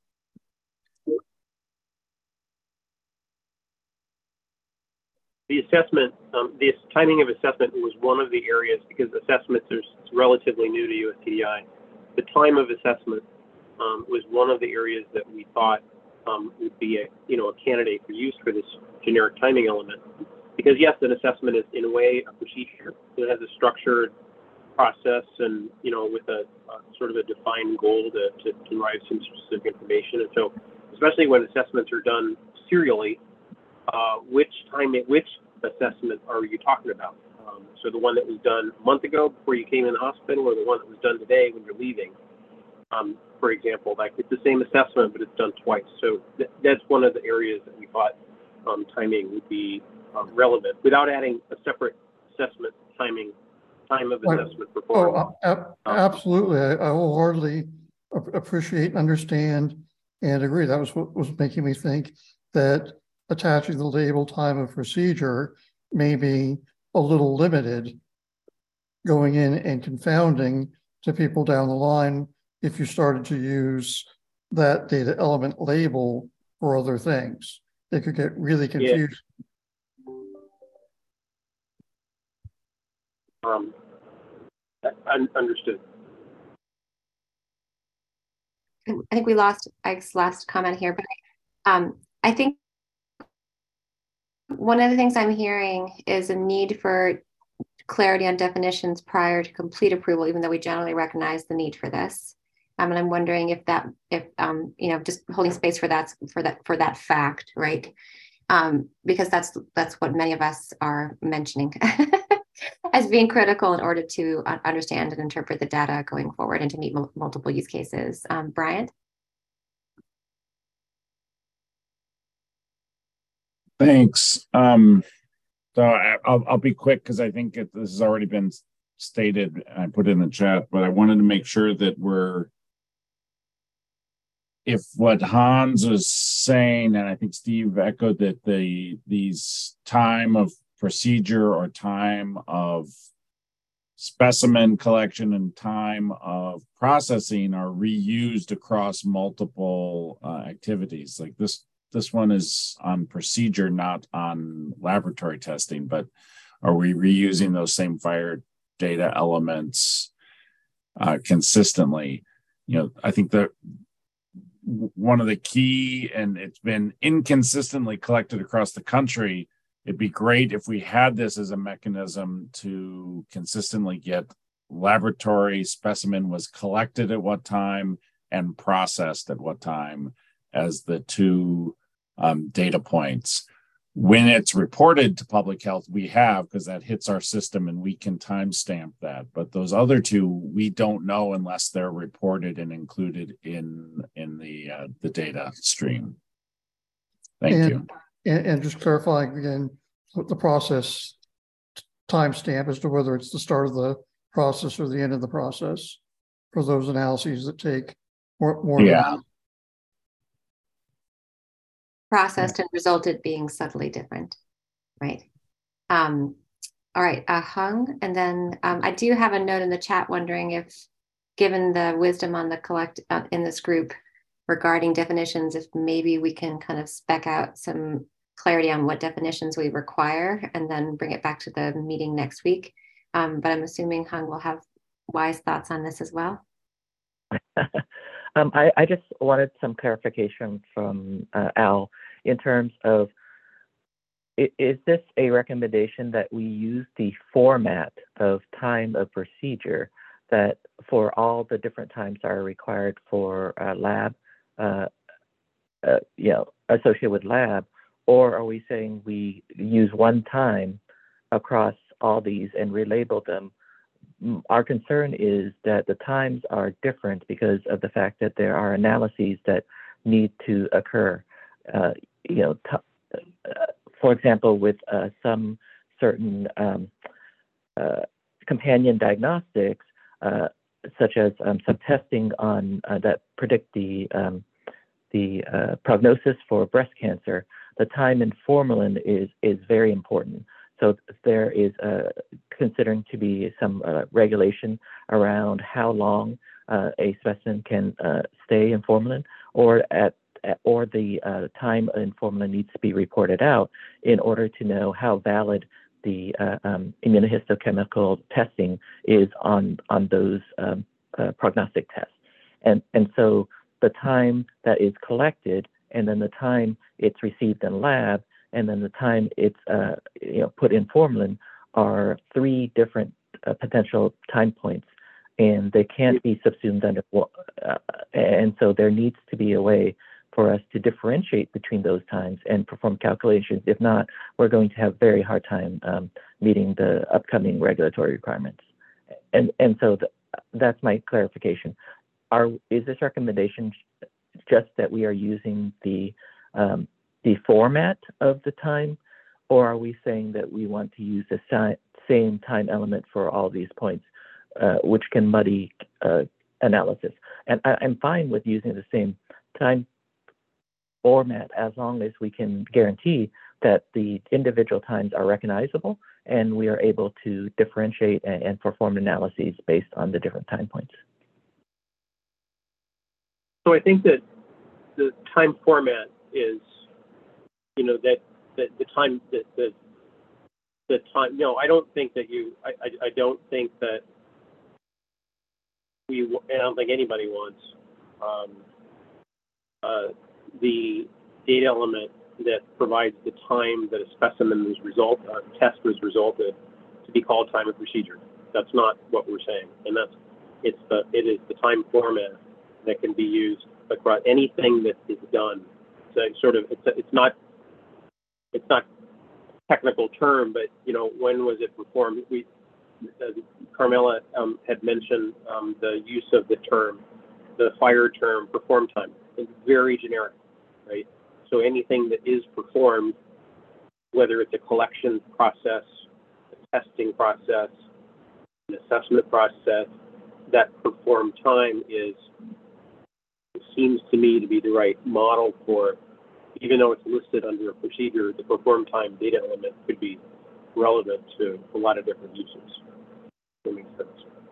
The assessment, the timing of assessment was one of the areas, because assessments are relatively new to USTDI. The time of assessment was one of the areas that we thought would be a candidate for use for this generic timing element. Because yes, an assessment is in a way a procedure. It has a structured process and, with a sort of a defined goal to derive some specific information. And so, especially when assessments are done serially, which assessment are you talking about? So the one that was done a month ago before you came in the hospital, or the one that was done today when you're leaving? For example, like it's the same assessment, but it's done twice. So that's one of the areas that we thought timing would be relevant, without adding a separate assessment time of assessment performance. Absolutely. I wholeheartedly appreciate, understand, and agree. That was what was making me think that attaching the label time of procedure may be a little limited, going in and confounding to people down the line if you started to use that data element label for other things. It could get really confusing. Understood. I think we lost Ike's last comment here, but I think one of the things I'm hearing is a need for clarity on definitions prior to complete approval, even though we generally recognize the need for this. And I'm wondering if just holding space for that fact, right? Because that's what many of us are mentioning as being critical in order to understand and interpret the data going forward and to meet multiple use cases. Bryant? Thanks. So I'll be quick because I think this has already been stated. I put it in the chat, but I wanted to make sure that if what Hans was saying, and I think Steve echoed that these time of procedure or time of specimen collection and time of processing are reused across multiple activities. Like this one is on procedure, not on laboratory testing, but are we reusing those same fire data elements consistently? I think that one of the key, and it's been inconsistently collected across the country, it'd be great if we had this as a mechanism to consistently get laboratory specimen was collected at what time and processed at what time as the two data points. When it's reported to public health, we have, because that hits our system and we can timestamp that. But those other two, we don't know unless they're reported and included in the data stream. Thank you. And just clarifying again, the process timestamp as to whether it's the start of the process or the end of the process for those analyses that take more. Yeah. processed and resulted being subtly different, right? All right, Hung, and then I do have a note in the chat wondering if, given the wisdom on the collect in this group regarding definitions, if maybe we can kind of spec out some clarity on what definitions we require and then bring it back to the meeting next week. But I'm assuming Hung will have wise thoughts on this as well. I just wanted some clarification from Al in terms of, is this a recommendation that we use the format of time of procedure that for all the different times are required for lab, associated with lab, or are we saying we use one time across all these and relabel them? Our concern is that the times are different because of the fact that there are analyses that need to occur. For example, with some certain companion diagnostics, such as some testing on that predict the prognosis for breast cancer, the time in formalin is very important. So there is considering to be some regulation around how long a specimen can stay in formalin, or the time in formalin needs to be reported out in order to know how valid the immunohistochemical testing is on those prognostic tests. And so the time that is collected, and then the time it's received in lab, and then the time it's put in formalin are three different potential time points, and they can't be subsumed under. And so there needs to be a way for us to differentiate between those times and perform calculations. If not, we're going to have very hard time meeting the upcoming regulatory requirements. And so that's my clarification. Is this recommendation just that we are using the format of the time, or are we saying that we want to use the same time element for all these points, which can muddy analysis? And I'm fine with using the same time format as long as we can guarantee that the individual times are recognizable and we are able to differentiate and perform analyses based on the different time points. So I think that the time format is, that the time, the time, no, I don't think that I don't think that I don't think anybody wants the data element that provides the time that a specimen test was resulted to be called time of procedure. That's not what we're saying, and it is the time format that can be used across anything that is done. So it's not a technical term, but when was it performed? Carmela had mentioned the use of the FHIR term, perform time. It's very generic, right? So anything that is performed, whether it's a collection process, a testing process, an assessment process, that perform time seems to me to be the right model for, even though it's listed under a procedure, the perform time data element could be relevant to a lot of different uses. That makes sense.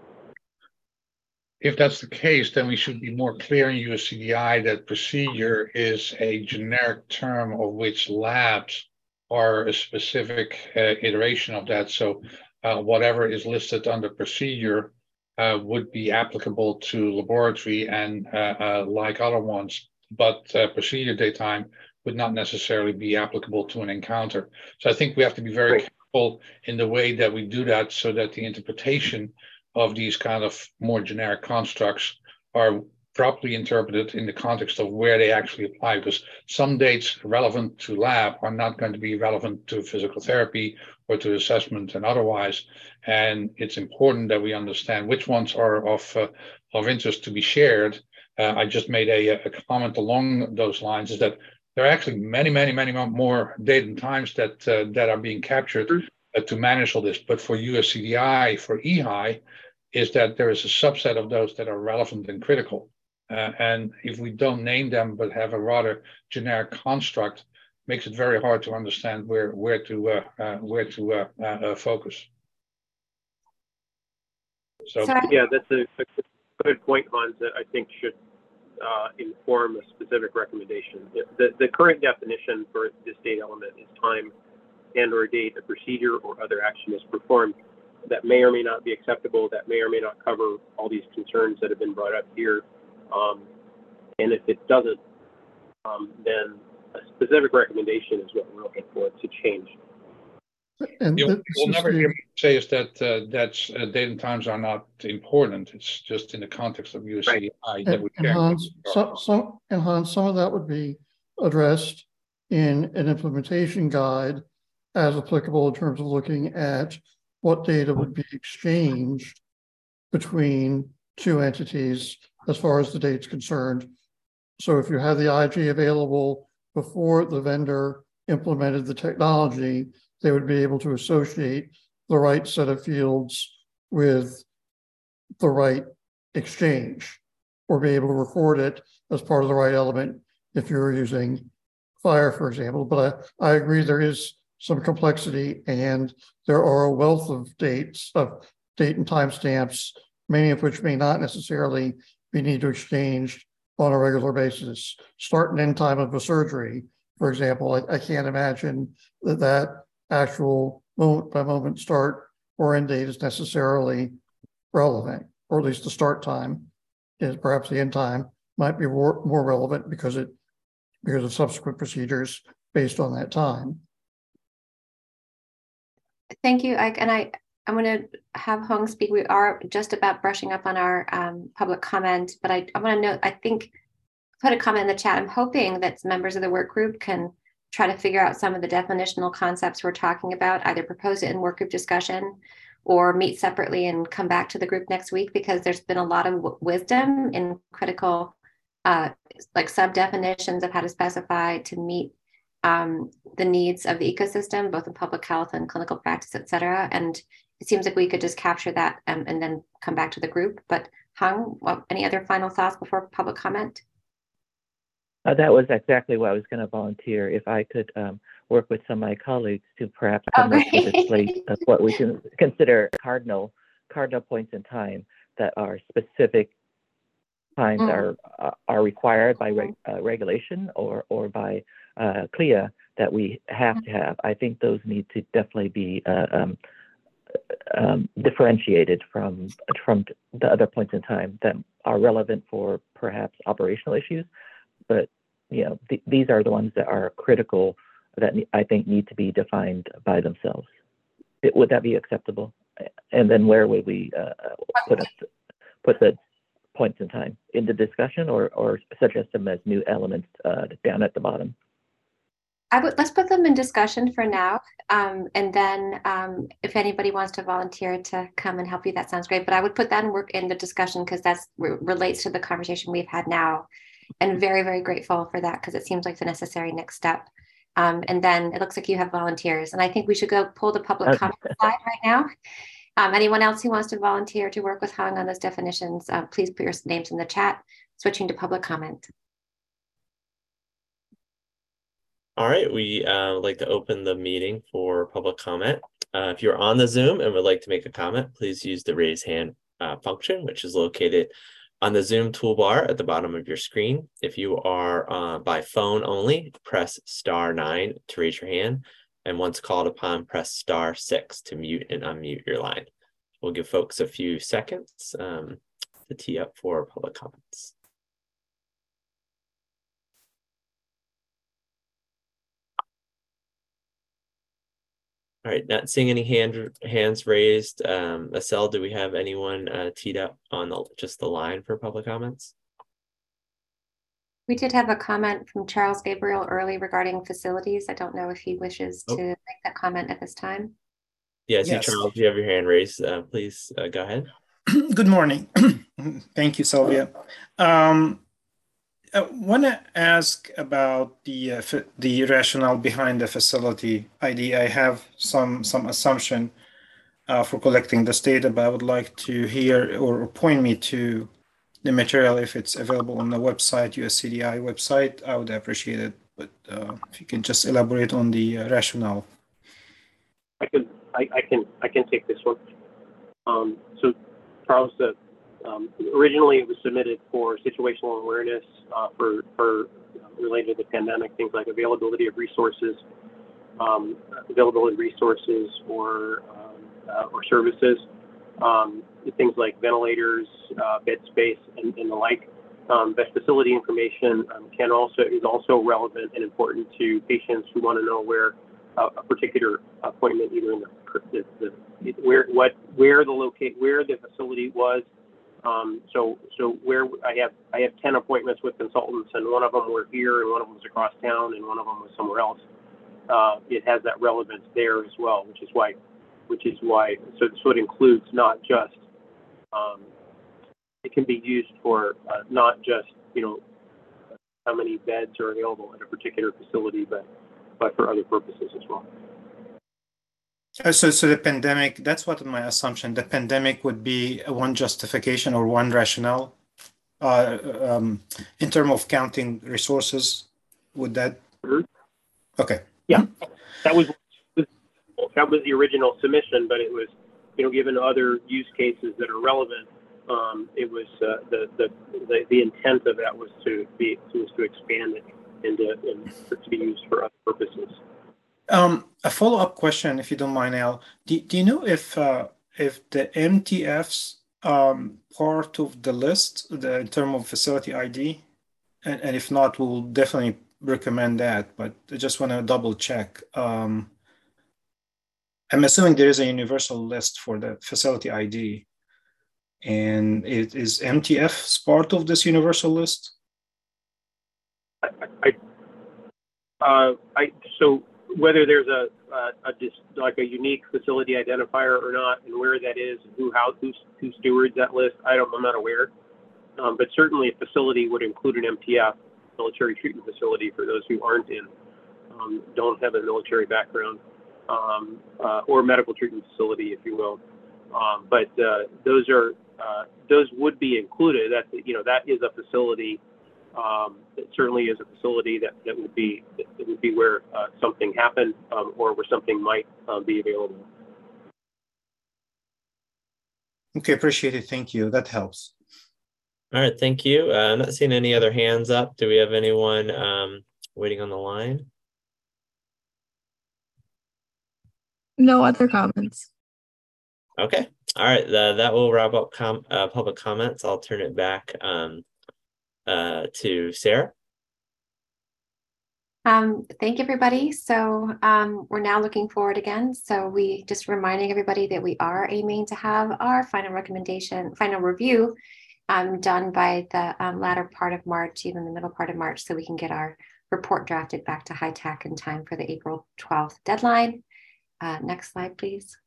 If that's the case, then we should be more clear in USCDI that procedure is a generic term of which labs are a specific iteration of that. So whatever is listed under procedure would be applicable to laboratory and like other ones, but procedure daytime would not necessarily be applicable to an encounter. So I think we have to be very careful in the way that we do that so that the interpretation of these kind of more generic constructs are properly interpreted in the context of where they actually apply, because some dates relevant to lab are not going to be relevant to physical therapy or to assessment and otherwise. And it's important that we understand which ones are of interest to be shared. I just made a comment along those lines, is that there are actually many, many, many more date and times that are being captured to manage all this. But for USCDI, for EHI, is that there is a subset of those that are relevant and critical. And if we don't name them but have a rather generic construct, makes it very hard to understand where to focus. So yeah, that's a good point, Hans, that I think should inform a specific recommendation. The current definition for this data element is time and/or date a procedure or other action is performed. That may or may not be acceptable. That may or may not cover all these concerns that have been brought up here. And if it doesn't, then a specific recommendation is what we're looking for to change. And you'll never hear me say is that date and times are not important. It's just in the context of USCDI that we care. Hans, some of that would be addressed in an implementation guide as applicable in terms of looking at what data would be exchanged between two entities as far as the date's concerned. So if you have the IG available before the vendor implemented the technology, they would be able to associate the right set of fields with the right exchange, or be able to record it as part of the right element if you're using FHIR, for example. But I agree there is some complexity, and there are a wealth of dates, of date and time stamps, many of which may not necessarily be need to exchange on a regular basis. Start and end time of a surgery, for example, I can't imagine that actual moment by moment start or end date is necessarily relevant, or at least the start time is, perhaps the end time might be more relevant because of subsequent procedures based on that time. Thank you, Ike. And I'm going to have Hong speak. We are just about brushing up on our public comment, but I want to note, I think, put a comment in the chat. I'm hoping that members of the work group can try to figure out some of the definitional concepts we're talking about, either propose it in work group discussion or meet separately and come back to the group next week, because there's been a lot of wisdom in critical like sub-definitions of how to specify to meet the needs of the ecosystem, both in public health and clinical practice, et cetera. And it seems like we could just capture that and then come back to the group. But Hung, any other final thoughts before public comment? That was exactly what I was going to volunteer. If I could work with some of my colleagues to perhaps come up with a slate of what we can consider cardinal points in time that are specific times are required by regulation or by CLIA that we have to have. I think those need to definitely be differentiated from the other points in time that are relevant for perhaps operational issues. But these are the ones that are critical that I think need to be defined by themselves. Would that be acceptable? And then where would we put the points in time in the discussion, or suggest them as new elements down at the bottom? Let's put them in discussion for now, and then if anybody wants to volunteer to come and help you, that sounds great. But I would put that in the discussion, because that relates to the conversation we've had now, and very, very grateful for that, because it seems like the necessary next step. And then it looks like you have volunteers, and I think we should go pull the public comment slide right now. Anyone else who wants to volunteer to work with Hung on those definitions, please put your names in the chat. Switching to public comment. All right, we would like to open the meeting for public comment. If you're on the Zoom and would like to make a comment, please use the raise hand function, which is located on the Zoom toolbar at the bottom of your screen. If you are by phone only, press *9 to raise your hand. And once called upon, press *6 to mute and unmute your line. We'll give folks a few seconds to tee up for public comments. All right, not seeing any hands raised. Estelle, do we have anyone teed up on just the line for public comments? We did have a comment from Charles Gabriel early regarding facilities. I don't know if he wishes to make that comment at this time. Yes, Charles, you have your hand raised. Please go ahead. Good morning. Thank you, Sylvia. I want to ask about the rationale behind the facility ID. I have some assumption for collecting this data, but I would like to hear or point me to the material, if it's available on the website, USCDI website, I would appreciate it. But if you can just elaborate on the rationale. I can take this one. So Charles, originally it was submitted for situational awareness for related to the pandemic, things like availability of resources, or services, things like ventilators, bed space, and the like. That facility information is also relevant and important to patients who want to know where a particular appointment, either in where the facility was. So where I have 10 appointments with consultants, and one of them were here, and one of them was across town, and one of them was somewhere else. It has that relevance there as well, which is why. So it includes not just. It can be used for not just how many beds are available at a particular facility, but for other purposes as well. So the pandemic, that's what my assumption, the pandemic would be one justification or one rationale in terms of counting resources. Would that? Mm-hmm. Okay. Yeah, that was the original submission, but it was, given other use cases that are relevant, it was the intent of that was to expand it and to be used for other purposes. A follow-up question, if you don't mind, Al. Do you know if the MTF's part of the list, in terms of facility ID, and if not, we'll definitely recommend that. But I just want to double check. I'm assuming there is a universal list for the facility ID, and is MTF part of this universal list? So whether there's a unique facility identifier or not, and where that is, who stewards that list, I'm not aware. But certainly a facility would include an MTF, military treatment facility, for those who aren't don't have a military background, or medical treatment facility, if you will. But those would be included. That is a facility. It certainly is a facility that would be where something happened, or where something might be available. Okay, appreciate it. Thank you. That helps. All right, thank you. I'm not seeing any other hands up. Do we have anyone waiting on the line? No other comments. Okay. All right. That will wrap up public comments. I'll turn it back to Sarah. Thank you, everybody. So we're now looking forward again. So we just reminding everybody that we are aiming to have our final review done by the latter part of March, even the middle part of March, so we can get our report drafted back to HITAC in time for the April 12th deadline. Next slide, please.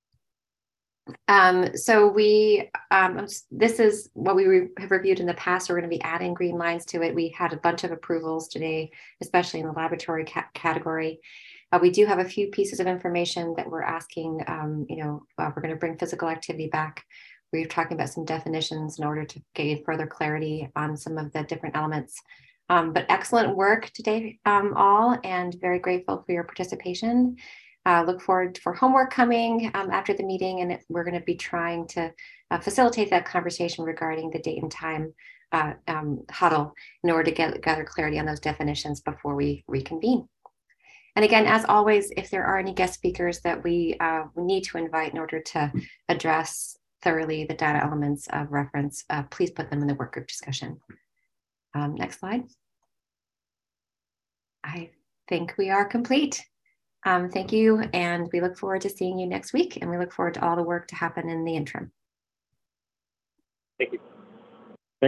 So this is what we have reviewed in the past. We're going to be adding green lines to it. We had a bunch of approvals today, especially in the laboratory category. We do have a few pieces of information that we're asking, we're going to bring physical activity back. We're talking about some definitions in order to gain further clarity on some of the different elements. But excellent work today, all, and very grateful for your participation. Look forward for homework coming after the meeting, and we're going to be trying to facilitate that conversation regarding the date and time huddle in order to gather clarity on those definitions before we reconvene. And again, as always, if there are any guest speakers that we need to invite in order to address thoroughly the data elements of reference, please put them in the work group discussion. Next slide. I think we are complete. Thank you, and we look forward to seeing you next week, and we look forward to all the work to happen in the interim. Thank you.